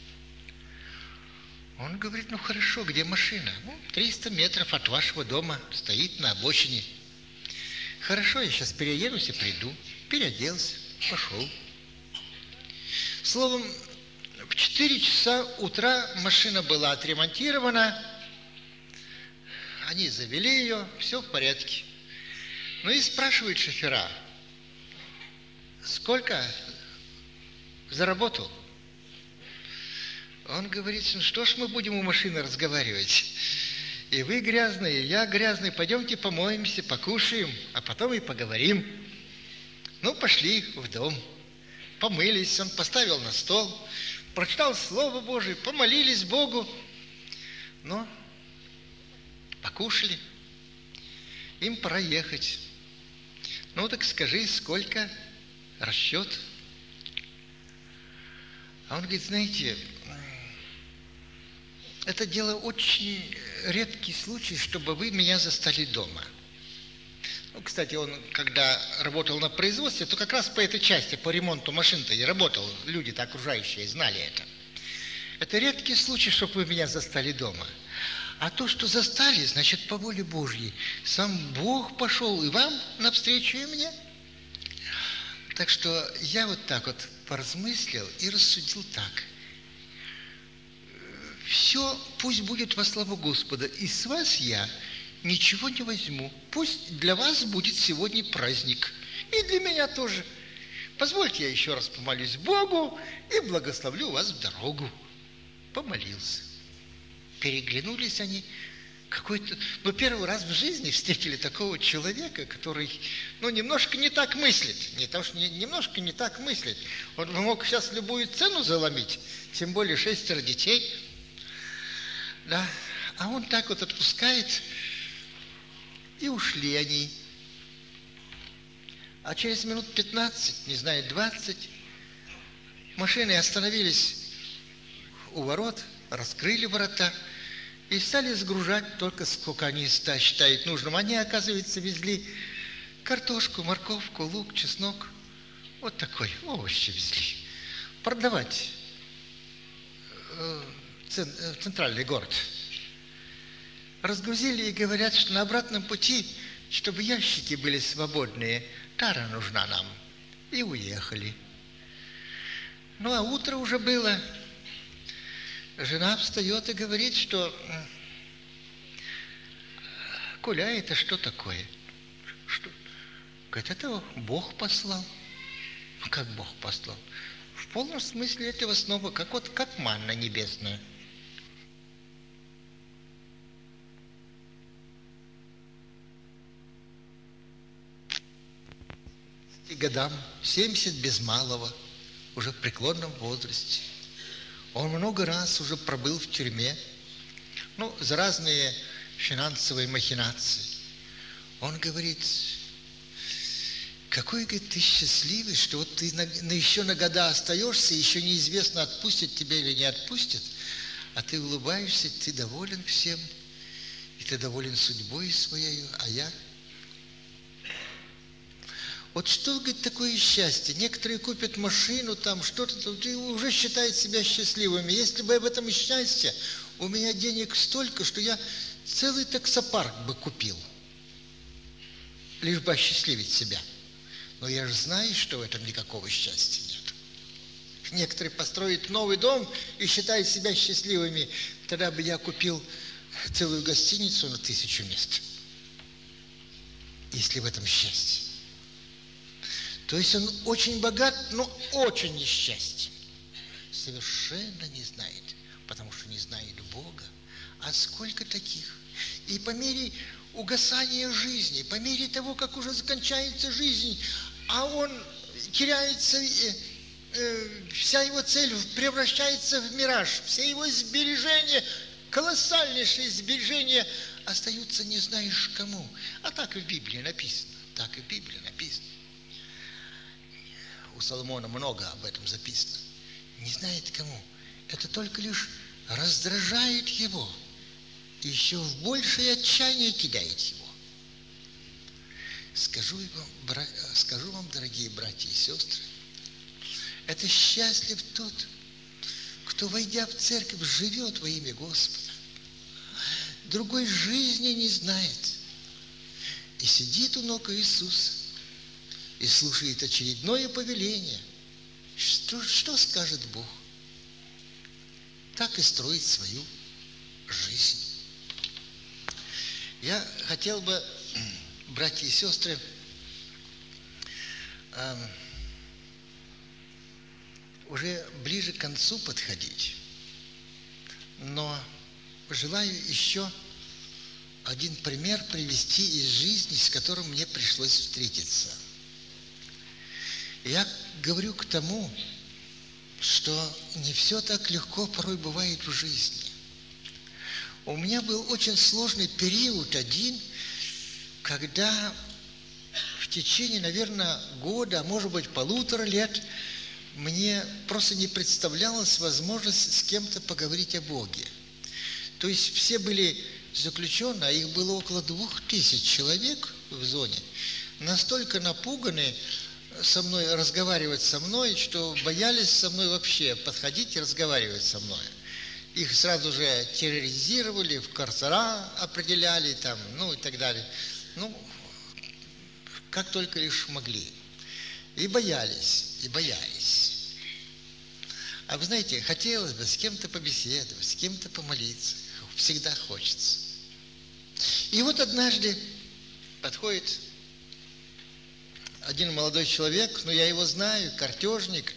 Он говорит, ну хорошо, где машина? 300 метров от вашего дома, стоит на обочине. Хорошо, я сейчас переоденусь и приду. Переоделся, пошел. Словом, в 4 часа утра машина была отремонтирована. Они завели ее, все в порядке. Ну и спрашивают шофера, сколько заработал? Он говорит, ну что ж мы будем у машины разговаривать? И вы грязные, и я грязный, пойдемте помоемся, покушаем, а потом и поговорим. Ну, пошли в дом. Помылись, он поставил на стол, прочитал Слово Божие, помолились Богу. Ну, покушали. Им пора ехать. Ну, так скажи, сколько расчет? А он говорит, знаете, это дело очень редкий случай, чтобы вы меня застали дома. Ну, кстати, он, когда работал на производстве, то как раз по этой части, по ремонту машин-то и работал. Люди-то окружающие знали это. Это редкий случай, чтобы вы меня застали дома. А то, что застали, значит, по воле Божьей. Сам Бог пошел и вам навстречу, и мне. Так что я вот так вот поразмыслил и рассудил так. Все пусть будет во славу Господа, и с вас я ничего не возьму. Пусть для вас будет сегодня праздник, и для меня тоже. Позвольте я еще раз помолюсь Богу и благословлю вас в дорогу. Помолился. Переглянулись они. Первый раз в жизни встретили такого человека, который, немножко не так мыслит. Не то, что немножко не так мыслит. Он мог сейчас любую цену заломить, тем более 6 детей. Да, а он так вот отпускает, и ушли они. А через минут 15, не знаю, 20, машины остановились у ворот, раскрыли ворота и стали сгружать только сколько они считают нужным. Они, оказывается, везли картошку, морковку, лук, чеснок. Вот такой, овощи везли. Продавать в центральный город. Разгрузили и говорят, что на обратном пути, чтобы ящики были свободные, тара нужна нам. И уехали. Ну, а утро уже было. Жена встает и говорит, что Коля, это что такое? Что? Говорит, это Бог послал. Ну, как Бог послал? В полном смысле этого снова, как манна небесная. И годам, 70 без малого, уже в преклонном возрасте. Он много раз уже пробыл в тюрьме, за разные финансовые махинации. Он говорит, какой, говорит, ты счастливый, что вот ты еще на года остаешься, еще неизвестно, отпустит тебя или не отпустит, а ты улыбаешься, ты доволен всем, и ты доволен судьбой своей, а я? Вот что, говорит, такое счастье? Некоторые купят машину, там что-то, и уже считают себя счастливыми. Если бы об этом счастье, у меня денег столько, что я целый таксопарк бы купил, лишь бы осчастливить себя. Но я же знаю, что в этом никакого счастья нет. Некоторые построят новый дом и считают себя счастливыми. Тогда бы я купил целую гостиницу на 1000 мест, если в этом счастье. То есть он очень богат, но очень несчастен. Совершенно не знает, потому что не знает Бога. А сколько таких? И по мере угасания жизни, по мере того, как уже закончается жизнь, а он теряется, вся его цель превращается в мираж, все его сбережения, колоссальнейшие сбережения остаются не знаешь кому. А так и в Библии написано, так и в Библии написано. У Соломона много об этом записано. Не знает кому. Это только лишь раздражает его. И еще в большее отчаяние кидает его. Скажу вам, дорогие братья и сестры, это счастлив тот, кто, войдя в церковь, живет во имя Господа. Другой жизни не знает. И сидит у ног Иисуса. И слушает очередное повеление. Что скажет Бог? Так и строит свою жизнь. Я хотел бы, братья и сестры, уже ближе к концу подходить, но желаю еще один пример привести из жизни, с которым мне пришлось встретиться. Я говорю к тому, что не все так легко порой бывает в жизни. У меня был очень сложный период один, когда в течение, наверное, года, а может быть, 1,5 лет, мне просто не представлялась возможность с кем-то поговорить о Боге. То есть все были заключены, а их было около 2000 человек в зоне, настолько напуганы со мной, разговаривать со мной, что боялись со мной вообще подходить и разговаривать со мной. Их сразу же терроризировали, в карцера определяли, там, и так далее. Как только лишь могли. И боялись. А вы знаете, хотелось бы с кем-то побеседовать, с кем-то помолиться. Всегда хочется. И вот однажды подходит один молодой человек, я его знаю, картежник,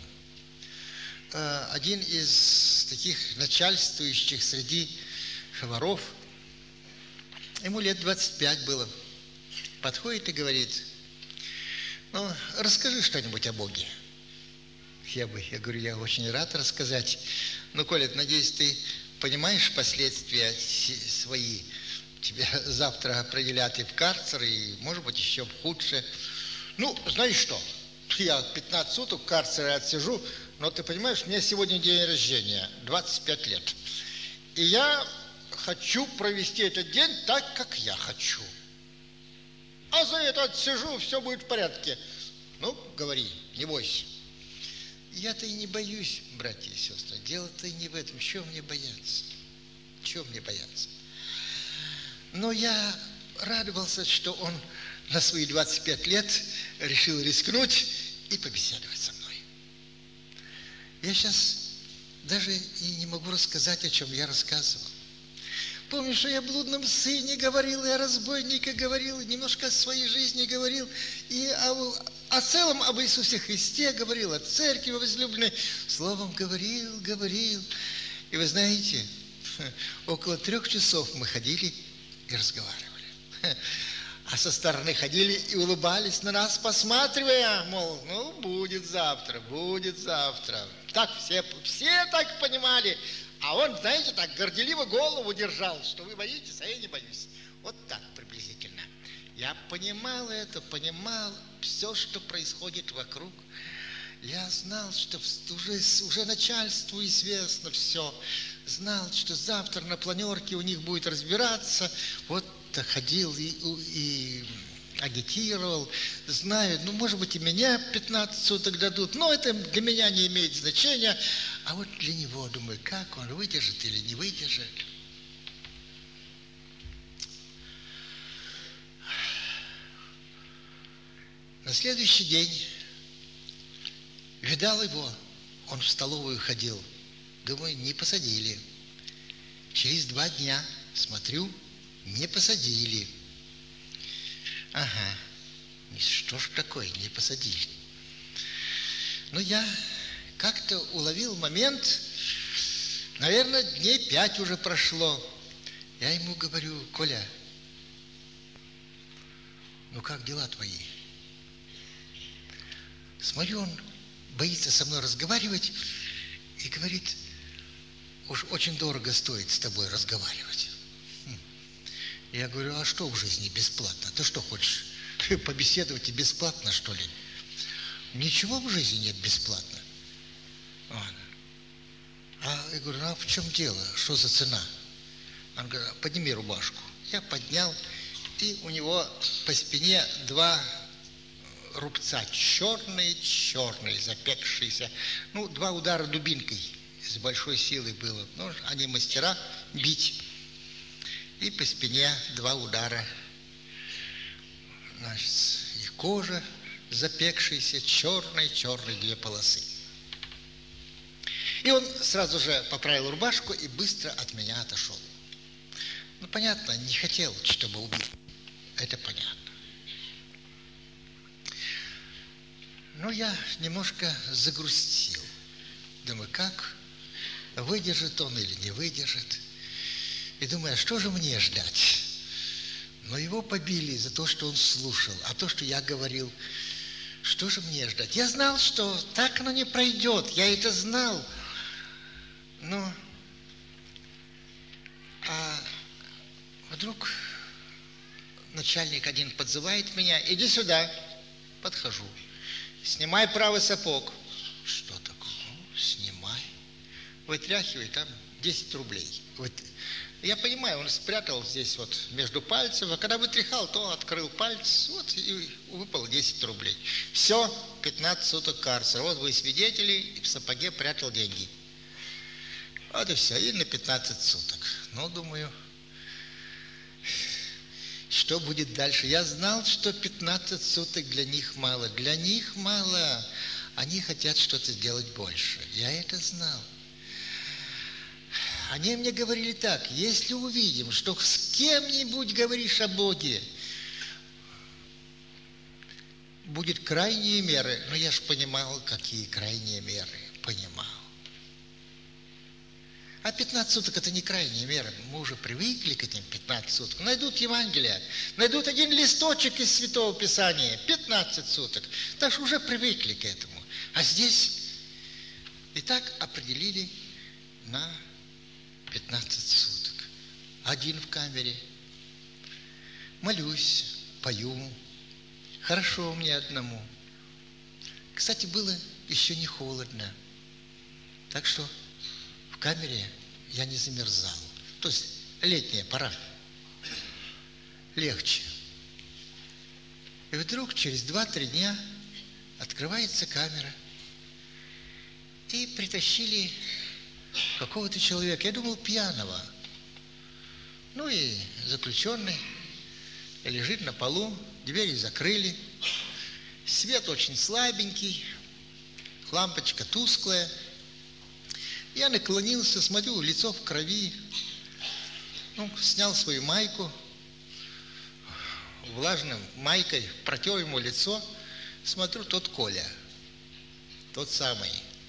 один из таких начальствующих среди воров. Ему лет 25 было. Подходит и говорит: расскажи что-нибудь о Боге. Я говорю, я очень рад рассказать. Коля, надеюсь, ты понимаешь последствия свои. Тебя завтра определят и в карцер, и, может быть, еще худше. Знаешь что, я 15 суток в карцере отсижу, но ты понимаешь, у меня сегодня день рождения, 25 лет. И я хочу провести этот день так, как я хочу. А за это отсижу, все будет в порядке. Говори, не бойся. Я-то и не боюсь, братья и сестры. Дело-то и не в этом. Чего мне бояться? Но я радовался, что он на свои 25 лет решил рискнуть и побеседовать со мной. Я сейчас даже и не могу рассказать, о чем я рассказывал. Помню, что я о блудном сыне говорил, и о разбойнике говорил, и немножко о своей жизни говорил, и о целом об Иисусе Христе говорил, о церкви возлюбленной. Словом говорил. И вы знаете, около 3 часов мы ходили и разговаривали. А со стороны ходили и улыбались на нас, посматривая, мол, будет завтра. Так все так понимали. А он, знаете, так горделиво голову держал, что вы боитесь, а я не боюсь. Вот так приблизительно. Я понимал это, все, что происходит вокруг. Я знал, что уже начальству известно все. Знал, что завтра на планерке у них будет разбираться. Вот ходил и агитировал. Знаю, может быть, и меня 15 суток дадут, но это для меня не имеет значения. А вот для него, думаю, как он выдержит или не выдержит. На следующий день видал его, он в столовую ходил. Думаю, не посадили. Через 2 дня смотрю, не посадили. Ага, что ж такое, не посадили. Но я как-то уловил момент, наверное, дней 5 уже прошло. Я ему говорю: Коля, ну как дела твои? Смотрю, он боится со мной разговаривать и говорит: уж очень дорого стоит с тобой разговаривать. Я говорю: а что в жизни бесплатно? Ты что хочешь, побеседовать и бесплатно, что ли? Ничего в жизни нет бесплатно. Я говорю: а в чем дело? Что за цена? Он говорит: подними рубашку. Я поднял, и у него по спине 2 рубца, черные, запекшиеся. 2 удара дубинкой с большой силой было. Они мастера бить. И по спине 2 удара. Значит, и кожа запекшаяся, черные 2 полосы. И он сразу же поправил рубашку и быстро от меня отошел. Понятно, не хотел, чтобы убить. Это понятно. Но я немножко загрустил. Думаю, как выдержит он или не выдержит. И думаю, а что же мне ждать? Но его побили за то, что он слушал. А то, что я говорил, что же мне ждать? Я знал, что так оно не пройдет. Я это знал. А вдруг начальник один подзывает меня: иди сюда. Подхожу. Снимай правый сапог. Что такое? Снимай. Вытряхивай, там 10 рублей. Я понимаю, он спрятал здесь между пальцев, а когда вытряхал, то открыл палец, и выпало 10 рублей. Все, 15 суток карцера. Вы свидетели, и в сапоге прятал деньги. Вот и все, и на 15 суток. Думаю, что будет дальше? Я знал, что 15 суток для них мало. Для них мало. Они хотят что-то сделать больше. Я это знал. Они мне говорили так: если увидим, что с кем-нибудь говоришь о Боге, будет крайние меры. Но я ж понимал, какие крайние меры. Понимал. А 15 суток это не крайние меры. Мы уже привыкли к этим 15 суток. Найдут Евангелие, найдут один листочек из Святого Писания. 15 суток. Так что уже привыкли к этому. А здесь и так определили на 15 суток. Один в камере. Молюсь, пою. Хорошо мне одному. Кстати, было еще не холодно. Так что в камере я не замерзал. То есть летняя пора. Легче. И вдруг через 2-3 дня открывается камера. И притащили какого-то человека. Я думал, пьяного. И заключенный лежит на полу, двери закрыли. Свет очень слабенький, лампочка тусклая. Я наклонился, смотрю, лицо в крови. Снял свою майку, влажной майкой протер ему лицо. Смотрю, тот Коля, тот самый.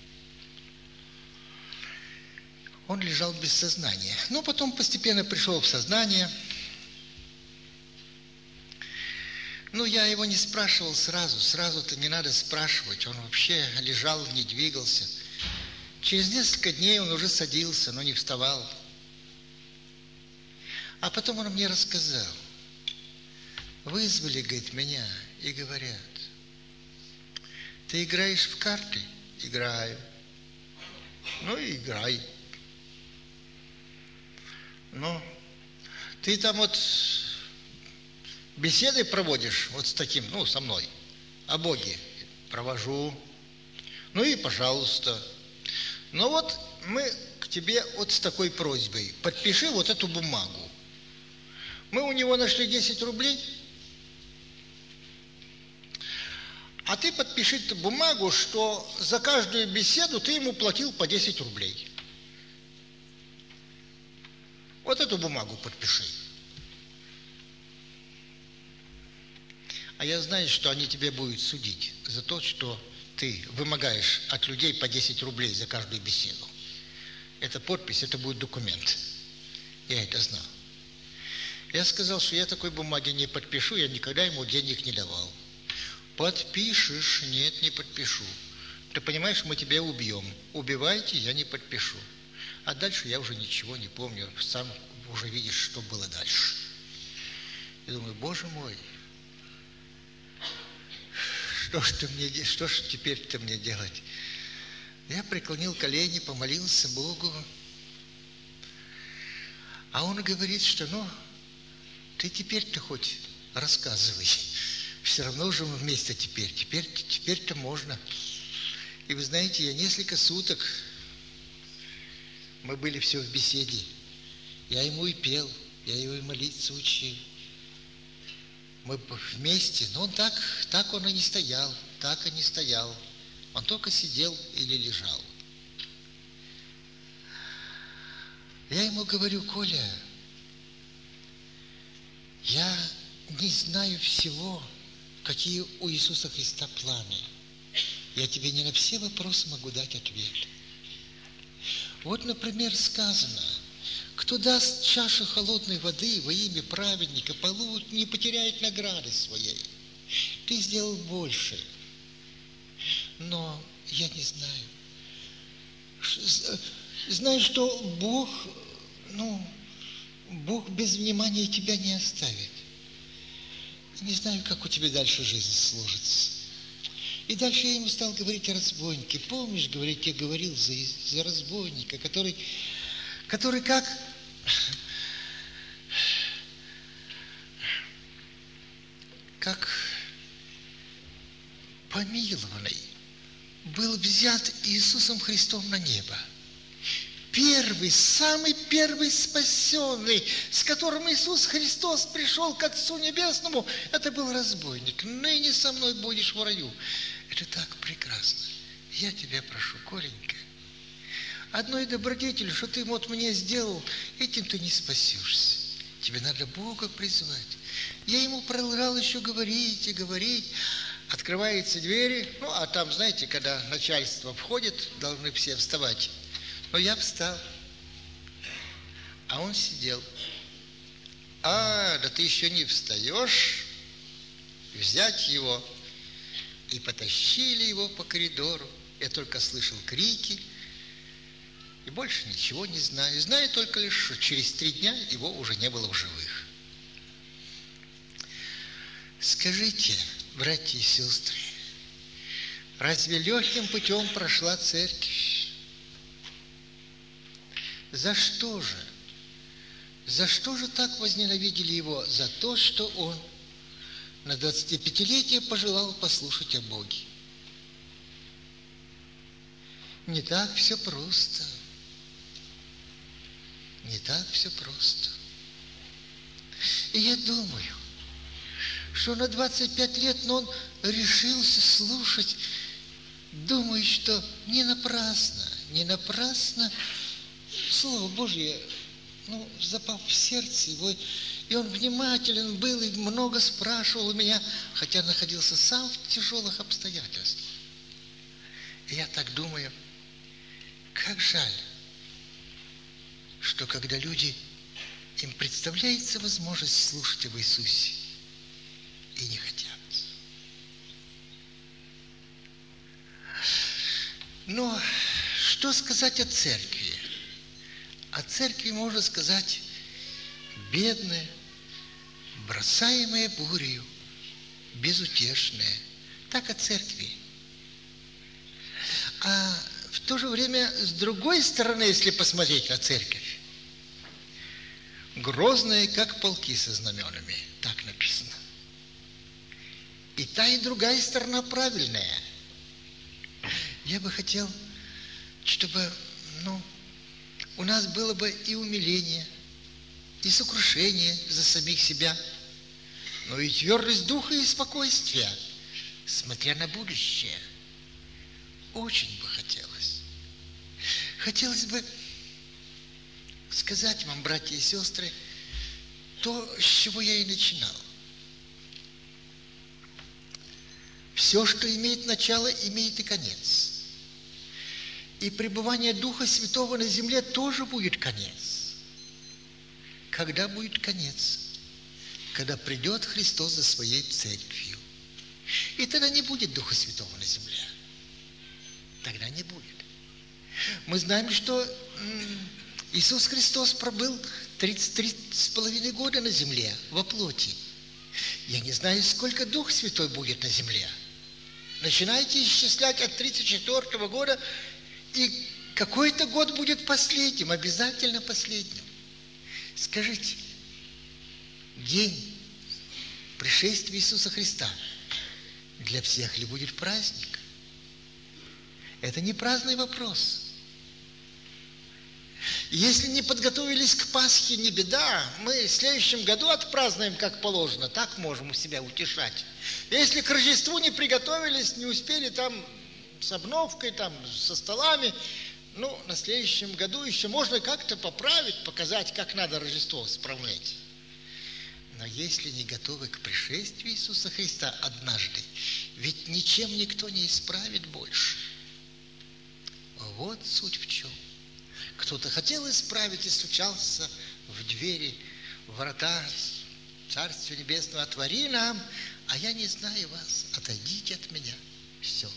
Он лежал без сознания. Потом постепенно пришел в сознание. Я его не спрашивал сразу. Сразу-то не надо спрашивать. Он вообще лежал, не двигался. Через несколько дней он уже садился, но не вставал. А потом он мне рассказал. Вызвали, говорит, меня и говорят: Ты играешь в карты? Играю. Ну и играй. Ну, ты там вот беседы проводишь вот с таким, ну, со мной, о Боге. Провожу. Ну и пожалуйста. Но вот мы к тебе вот с такой просьбой. Подпиши вот эту бумагу. Мы у него нашли 10 рублей. А ты подпиши бумагу, что за каждую беседу ты ему платил по 10 рублей. Вот эту бумагу подпиши. А я знаю, что они тебя будут судить за то, что ты вымогаешь от людей по 10 рублей за каждую беседу. Эта подпись, это будет документ. Я это знал. Я сказал, что я такой бумаги не подпишу, я никогда ему денег не давал. Подпишешь? Нет, не подпишу. Ты понимаешь, мы тебя убьем. Убивайте, я не подпишу. А дальше я уже ничего не помню. Сам уже видишь, что было дальше. Я думаю, Боже мой, что ж теперь-то мне делать? Я преклонил колени, помолился Богу. А он говорит, что ты теперь-то хоть рассказывай. Все равно уже мы вместе теперь-то можно. И вы знаете, я несколько суток, мы были все в беседе. Я ему и пел, я его и молиться учил. Мы вместе, но он так он и не стоял, так и не стоял. Он только сидел или лежал. Я ему говорю, Коля, я не знаю всего, какие у Иисуса Христа планы. Я тебе не на все вопросы могу дать ответ. Вот, например, сказано, кто даст чашу холодной воды во имя праведника, не потеряет награды своей. Ты сделал больше. Но я не знаю. Знаю, что Бог без внимания тебя не оставит. Не знаю, как у тебя дальше жизнь сложится. И дальше я ему стал говорить о разбойнике. Помнишь, я говорил за разбойника, который как помилованный был взят Иисусом Христом на небо. Самый первый спасенный, с которым Иисус Христос пришел к Отцу Небесному, это был разбойник. Ныне со мной будешь в раю. Это так прекрасно. Я тебя прошу, Коленька, одной добродетелью, что ты вот мне сделал, этим ты не спасешься. Тебе надо Бога призвать. Я ему продолжал еще говорить и говорить. Открываются двери, а там, знаете, когда начальство входит, должны все вставать. Но я встал, а он сидел. Да ты еще не встаешь. Взять его. И потащили его по коридору. Я только слышал крики. И больше ничего не знаю. Знаю только лишь, что через 3 дня его уже не было в живых. Скажите, братья и сестры, разве легким путем прошла церковь? За что же? За что же так возненавидели его? За то, что он на 25-летие пожелал послушать о Боге. Не так все просто. Не так все просто. И я думаю, что на 25 лет, он решился слушать, думаю, что не напрасно Слово Божье, запал в сердце его, и он внимателен был и много спрашивал у меня, хотя находился сам в тяжелых обстоятельствах. И я так думаю, как жаль, что когда им представляется возможность слушать об Иисусе, и не хотят. Но что сказать о церкви? О церкви можно сказать бедная, бросаемая бурею, безутешная. Так о церкви. А в то же время, с другой стороны, если посмотреть на церковь, грозные, как полки со знаменами, так написано. И та, и другая сторона правильная. Я бы хотел, чтобы, у нас было бы и умиление, и сокрушение за самих себя, но и твердость духа и спокойствия, смотря на будущее. Очень бы хотелось. Хотелось бы сказать вам, братья и сестры, то, с чего я и начинал. Все, что имеет начало, имеет и конец. И пребывание Духа Святого на земле тоже будет конец. Когда будет конец? Когда придет Христос за своей церковью. И тогда не будет Духа Святого на земле. Тогда не будет. Мы знаем, что Иисус Христос пробыл 33,5 года на земле, во плоти. Я не знаю, сколько Дух Святой будет на земле. Начинайте исчислять от 34 года, и какой-то год будет последним, обязательно последним. Скажите, день пришествия Иисуса Христа для всех ли будет праздник? Это не праздный вопрос. Если не подготовились к Пасхе, не беда. Мы в следующем году отпразднуем как положено. Так можем себя утешать. Если к Рождеству не приготовились, не успели там с обновкой, там со столами, на следующем году еще можно как-то поправить, показать, как надо Рождество справлять. Но если не готовы к пришествию Иисуса Христа однажды, ведь ничем никто не исправит больше. Вот суть в чем. Кто-то хотел исправить и стучался в двери, в врата Царствия Небесного: отвори нам, а я не знаю вас, отойдите от меня. Все.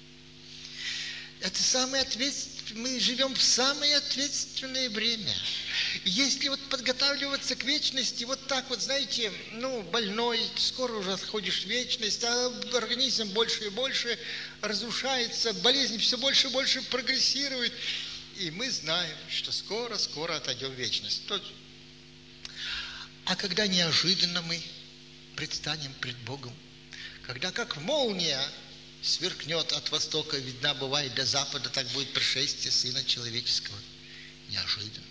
Это самое ответственное, мы живем в самое ответственное время. Если подготавливаться к вечности, так знаете, больной, скоро уже отходишь в вечность, а организм больше и больше разрушается, болезнь все больше и больше прогрессирует. И мы знаем, что скоро отойдем в вечность. А когда неожиданно мы предстанем пред Богом, когда как молния сверкнет от востока, видна бывает до запада, так будет пришествие Сына Человеческого. Неожиданно.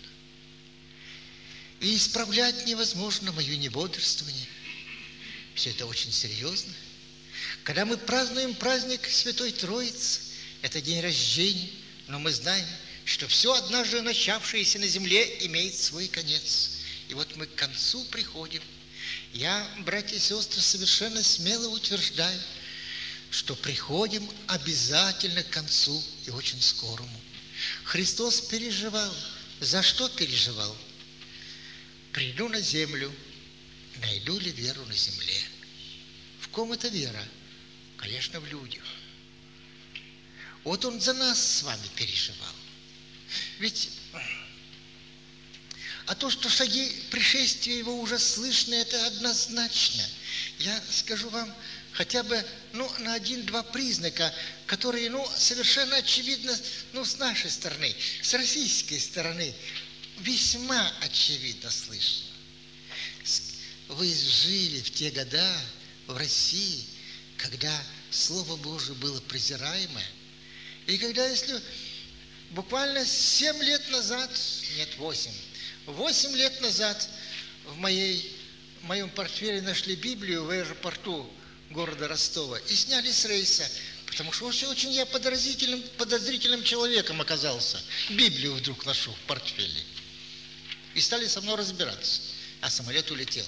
И исправлять невозможно мое небодрствование. Все это очень серьезно. Когда мы празднуем праздник Святой Троицы, это день рождения, но мы знаем, что все однажды начавшееся на земле имеет свой конец. И мы к концу приходим. Я, братья и сестры, совершенно смело утверждаю, что приходим обязательно к концу и очень скорому. Христос переживал. За что переживал? Приду на землю, найду ли веру на земле? В ком эта вера? Конечно, в людях. Он за нас с вами переживал. Ведь, то, что шаги пришествия Его уже слышны, это однозначно. Я скажу вам хотя бы, на 1-2 признака, которые, совершенно очевидно, с нашей стороны, с российской стороны, весьма очевидно слышно. Вы жили в те года в России, когда Слово Божие было презираемое, и когда, если буквально 7 лет назад, нет, 8 лет назад в моем портфеле нашли Библию в аэропорту города Ростова и сняли с рейса, потому что очень я подозрительным человеком оказался. Библию вдруг нашел в портфеле. И стали со мной разбираться. А самолет улетел.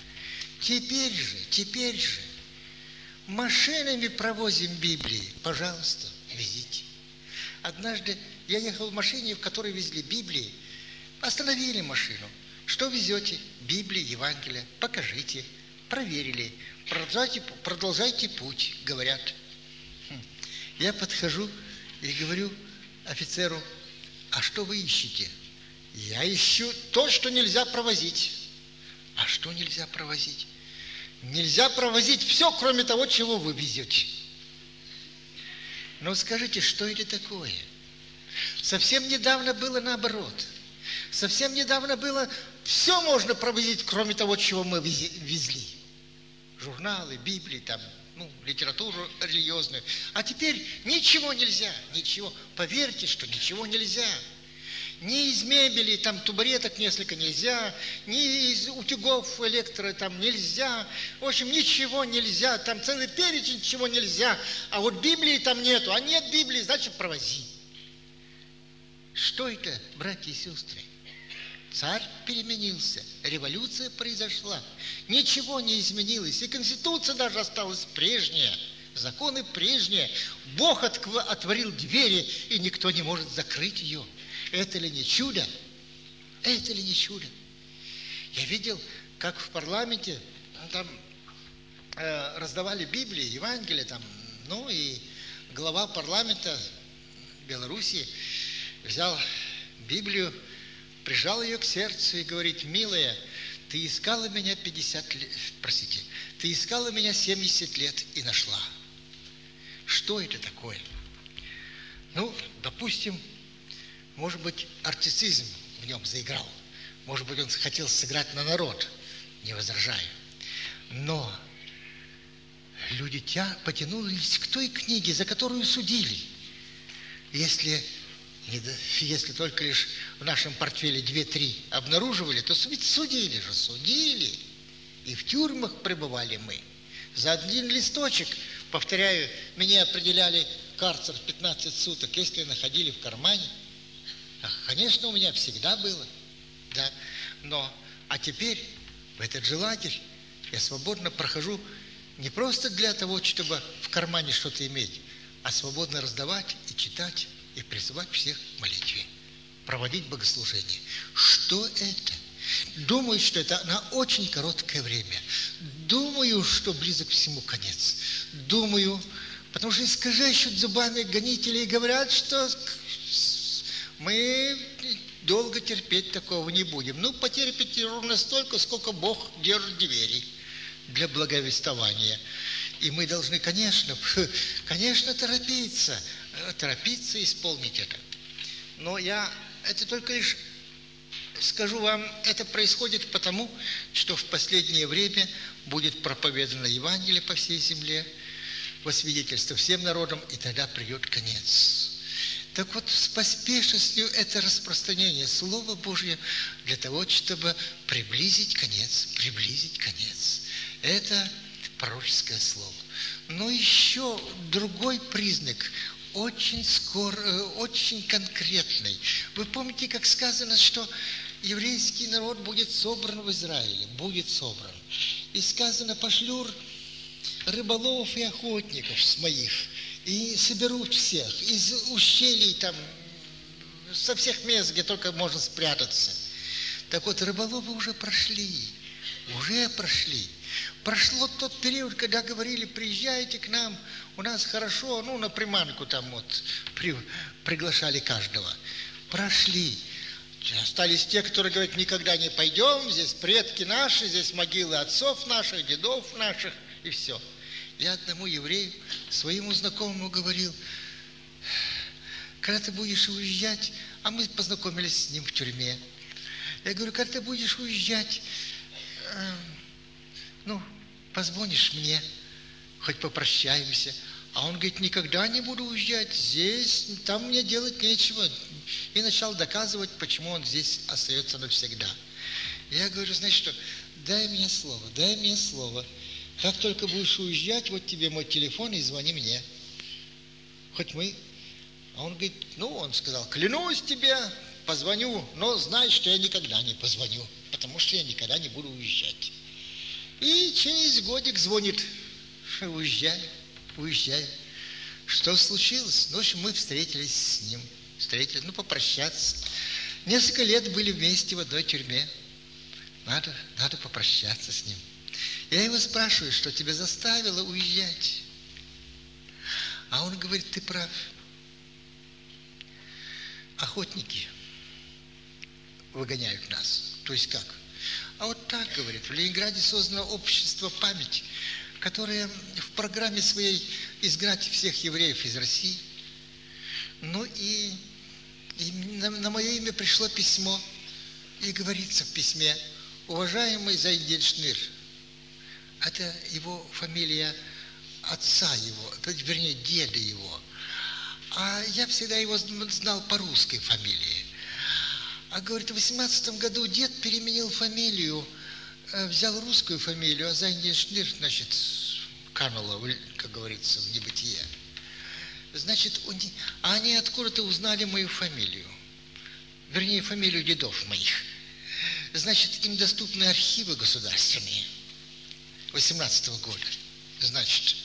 Теперь же машинами провозим Библии. Пожалуйста, везите. Однажды я ехал в машине, в которой везли Библии. Остановили машину. Что везете? Библии, Евангелие. Покажите. Проверили. Продолжайте путь, говорят. Я подхожу и говорю офицеру: а что вы ищете? Я ищу то, что нельзя провозить. А что нельзя провозить? Нельзя провозить все, кроме того, чего вы везете. Но скажите, что это такое? Совсем недавно было наоборот. Совсем недавно было, все можно провозить, кроме того, чего мы везли. Журналы, Библии, там, литературу религиозную. А теперь ничего нельзя, ничего. Поверьте, что ничего нельзя. Ни из мебели, там, табуреток несколько нельзя, ни из утюгов электро там нельзя. В общем, ничего нельзя, там целый перечень чего нельзя. А вот Библии там нету, а нет Библии, значит, провози. Что это, братья и сестры? Царь переменился, революция произошла, ничего не изменилось, и Конституция даже осталась прежняя, законы прежние. Бог отворил двери, и никто не может закрыть ее. Это ли не чудо? Это ли не чудо? Я видел, как в парламенте там раздавали Библии, Евангелие, там, и глава парламента Белоруссии взял Библию, прижал ее к сердцу и говорит: милая, ты искала меня 70 лет и нашла. Что это такое? Допустим, может быть, артистизм в нем заиграл. Может быть, он хотел сыграть на народ. Не возражаю. Но люди потянулись к той книге, за которую судили. Если только лишь в нашем портфеле 2-3 обнаруживали, то ведь судили. И в тюрьмах пребывали мы. За один листочек, повторяю, меня определяли карцер 15 суток, если находили в кармане. Конечно, у меня всегда было, да. А теперь в этот же лагерь я свободно прохожу не просто для того, чтобы в кармане что-то иметь, а свободно раздавать и читать, и призывать всех к молитве, проводить богослужение. Что это? Думаю, что это на очень короткое время. Думаю, что близок всему конец. Думаю, потому что скрежещут зубами гонители и говорят, что мы долго терпеть такого не будем. Потерпите ровно столько, сколько Бог держит двери для благовествования. И мы должны, конечно, торопиться исполнить это. Но это только лишь скажу вам, это происходит потому, что в последнее время будет проповедано Евангелие по всей земле, во свидетельство всем народам, и тогда придет конец. Так вот, с поспешностью это распространение Слова Божьего для того, чтобы приблизить конец. Это пророческое слово. Но еще другой признак, очень конкретный. Вы помните, как сказано, что еврейский народ будет собран в Израиле, будет собран. И сказано: пошлю рыболовов и охотников с моих, и соберут всех из ущелий, там, со всех мест, где только можно спрятаться. Так вот, рыболовы уже прошли. Прошло тот период, когда говорили: приезжайте к нам, у нас хорошо, на приманку там приглашали каждого. Прошли. Остались те, которые говорят: никогда не пойдем, здесь предки наши, здесь могилы отцов наших, дедов наших, и все. Я одному еврею, своему знакомому говорил: когда ты будешь уезжать, а мы познакомились с ним в тюрьме. Я говорю: когда ты будешь уезжать, позвонишь мне, хоть попрощаемся. А он говорит: никогда не буду уезжать, там мне делать нечего. И начал доказывать, почему он здесь остается навсегда. Я говорю: знаешь что, дай мне слово. Как только будешь уезжать, вот тебе мой телефон, и звони мне. Хоть мы. А он говорит: он сказал: клянусь тебе, позвоню, но знай, что я никогда не позвоню, потому что я никогда не буду уезжать. И через годик звонит: уезжаю. Что случилось? В общем, мы встретились с ним. Попрощаться. Несколько лет были вместе в одной тюрьме. Надо попрощаться с ним. Я его спрашиваю: что тебя заставило уезжать? А он говорит: ты прав. Охотники выгоняют нас. То есть как? А вот так, говорит, в Ленинграде создано общество «Память», которое в программе своей изгнать всех евреев из России, Ну и на мое имя пришло письмо, и говорится в письме: уважаемый Зайдельшныр, это его фамилия отца его, вернее, деда его. А я всегда его знал по русской фамилии. А говорит, в 18 году дед переменил фамилию, взял русскую фамилию, а Зайдельшныр, значит, канула, как говорится, в небытие. Значит, они откуда-то узнали мою фамилию. Вернее, фамилию дедов моих. Значит, им доступны архивы государственные 18-го года. Значит,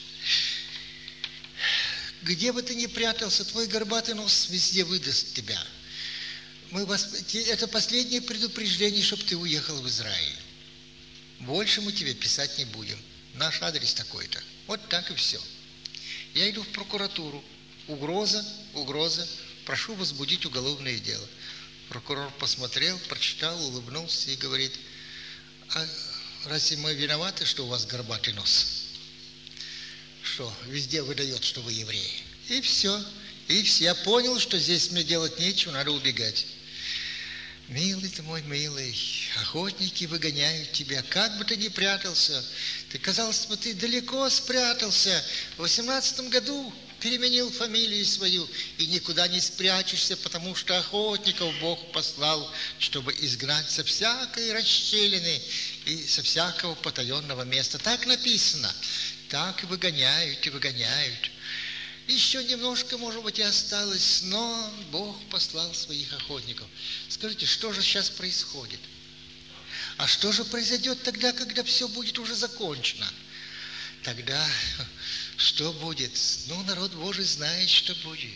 где бы ты ни прятался, твой горбатый нос везде выдаст тебя. Это последнее предупреждение, чтобы ты уехал в Израиль. Больше мы тебе писать не будем. Наш адрес такой-то. Вот так и все. Я иду в прокуратуру. Угроза, прошу возбудить уголовное дело. Прокурор посмотрел, прочитал, улыбнулся и говорит: а разве мы виноваты, что у вас горбатый нос? Что везде выдает, что вы евреи? И все. Я понял, что здесь мне делать нечего, надо убегать. Милый ты мой, милый, охотники выгоняют тебя, как бы ты ни прятался. Ты, казалось бы, ты далеко спрятался. В 18 году переменил фамилию свою, и никуда не спрячешься, потому что охотников Бог послал, чтобы изгнать со всякой расщелины и со всякого потаенного места. Так написано. Так и выгоняют, и выгоняют. Еще немножко, может быть, и осталось, но Бог послал своих охотников. Скажите, что же сейчас происходит? А что же произойдет тогда, когда все будет уже закончено? Тогда что будет? Ну, народ Божий знает, что будет.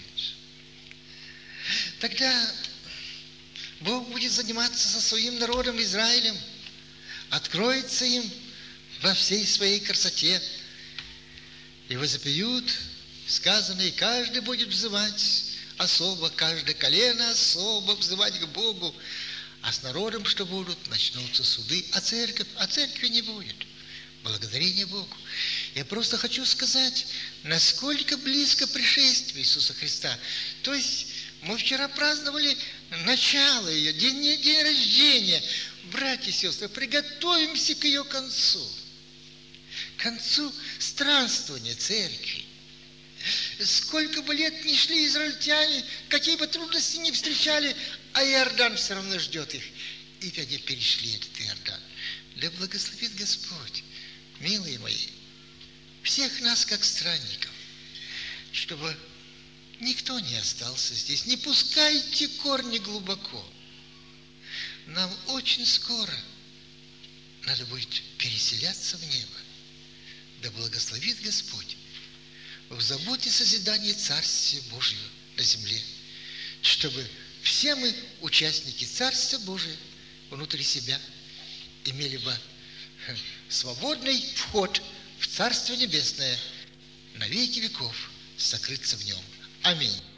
Тогда Бог будет заниматься со своим народом Израилем, откроется им во всей своей красоте, и возопьют сказано, и каждый будет взывать особо, каждое колено особо взывать к Богу, а с народом что будут? Начнутся суды, а церкви не будет. Благодарение Богу. Я просто хочу сказать, насколько близко пришествие Иисуса Христа. То есть мы вчера праздновали начало ее, день рождения. Братья и сестры, приготовимся к ее концу. К концу странствования церкви. Сколько бы лет ни шли израильтяне, какие бы трудности ни встречали, а Иордан все равно ждет их. И они перешли этот Иордан. Да благословит Господь, милые мои, всех нас, как странников, чтобы никто не остался здесь. Не пускайте корни глубоко. Нам очень скоро надо будет переселяться в небо. Да благословит Господь в заботе созидания Царствия Божьего на земле, чтобы все мы, участники Царствия Божия, внутри себя имели бы свободный вход в Царство Небесное, на веки веков сокрыться в нем. Аминь.